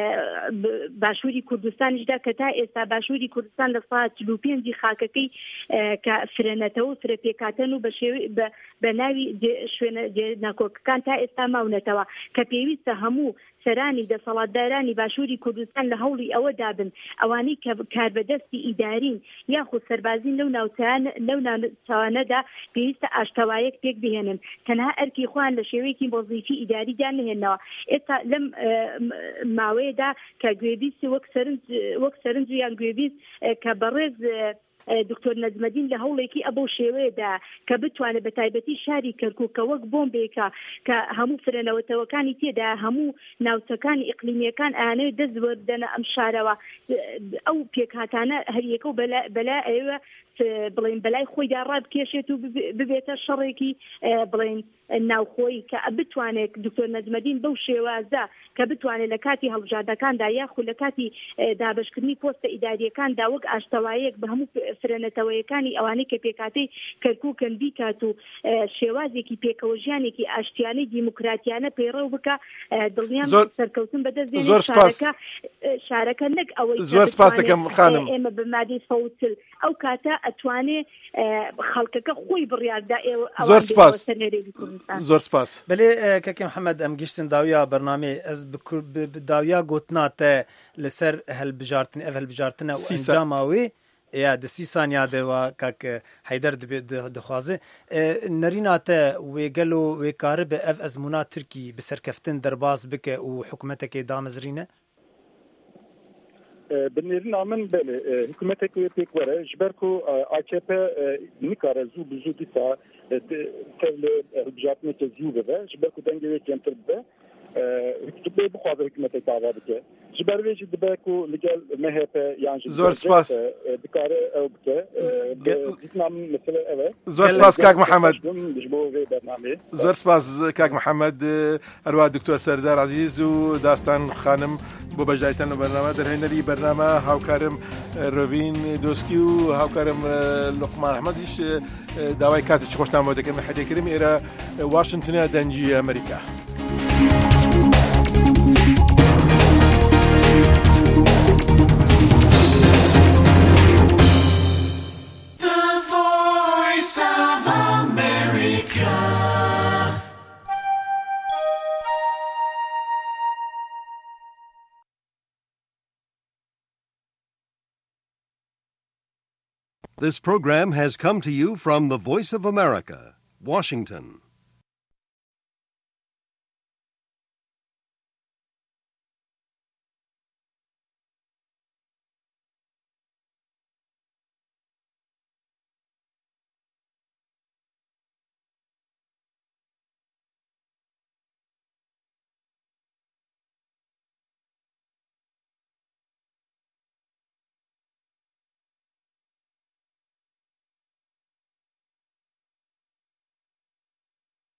باشووری کوردستانیشدا کە تا ئێستا باشووری کوردستان لە سەد چل و پێنجی خاکەکەی کە فرەنەتەوە فرەپێکاتەن و بە ناوی شوێنە ناکۆکەکان تا ئێستا ماونەتەوە کە پێویستە هەموو سەرانی دەسەڵاتدارانی باشووری کوردستان لە هەوڵی ئەوە دابن ئەوانەی کە کاربەدەستی ئیدارین یاخود سەربازین لەو لەو ناوچەوانەدا پێویستە ئاشتەوایەک پێک بهێنن تەنها ئەرکی خوان لە شێوەیەکی وەزیفی ئیداریدا نهێنەوە ئێستا لەم ماوەیەدا کە گوێبیست وەک سەرنج یان گوێبیست کە بەڕێز دکتۆر نەجمەدین لە هەوڵێکی ئەبەو شێوەیەدا کە بتوانێت بە تایبەتی شاری کەرکووک کە وەک بۆمبێکە کە هەموو فرەنەوەتەوەکانی تێدا هەموو ناوچەکانی ئیقلیمیەکان ئەیانەوێت دەستوەردەنە ئەم شارەوە ئەو پێکهاتانە هەریەکە و بەلا ئێوە بڵێن بەلای خۆیدا ڕابکێشێت و ببێتە شەڕێکی بڵێن ناوخۆی کە بتوانێت دکتۆر نەجمەدین بەو شێوازە کە بتوانێت لە کاتی هەڵبژاردنەکاندا یاخود لە کاتی دابشکردنی پۆستە ئیداریەکاندا وەک ئاشتەوایەک بە هەموو فرەنەتەوەیەکانی ئەوانەی کە پێکاتی کەرکووکن بیکات و شێوازێکی پێکەوە ژیانێکی ئاشتیانەی دیموکراتیانە پەیڕەو بکە دڵنیان سەرکەوتن بەدەست شارەکە شارەکە نەک ئەوەی زۆر سپاس دەکەم خانم ئێمە بمادەی سەوتل ئەو کاتە ئەتوانێ خەڵکەکە خۆی بڕیاردا زۆر سپاس زۆر سپاس بەێ کەکەم محەممەد ئەم گشتن داویا بەرنامێ ئەس داویا گوتناتە لەسەر هەلبژارتن ئەڤ هەلبژارتنە و ئەنجاماوێ یا دەسی سانیادەوە کاک حەیدەر دەبێت دەخوازێ نەریناتە وێگەل و وێکارە بە ئەڤ ئەزمونا تورکی بسەرکەفتن دەرباز بکە و حکوومەتێکی دامەزرینە بنێرنا من بەێ حکوومەتێکی پێک وەرە ji ber ku A K P nikare zû bi zû dîsa tev li hilbijartineke zû bibe ji ber ku dengê wê kêmtir bibe dibê bixwaze hikûmetê dava bike ji ber wê jî dibe ku li gel M H P yan ji zor spas dikare ew bike dîtna min mesele ev e zor spas kak Muhammed ji bo vê bernamê zor spas kak Muhammed هەروە دکتۆر سەردار عەزیز و داستان خانم بۆ بەشداریتان لە بەرنامە دەرهێنەری بەرنامە هاوکارم ڕۆڤین دۆسکی و هاوکارم لوقمان ئەحمەدیش داوای کاتێکی خۆشتان بۆ دەکەم حەدێکرم ئێرە واشنگتنە دەنجی ئەمریکا This program has come to you from the Voice of America, Washington.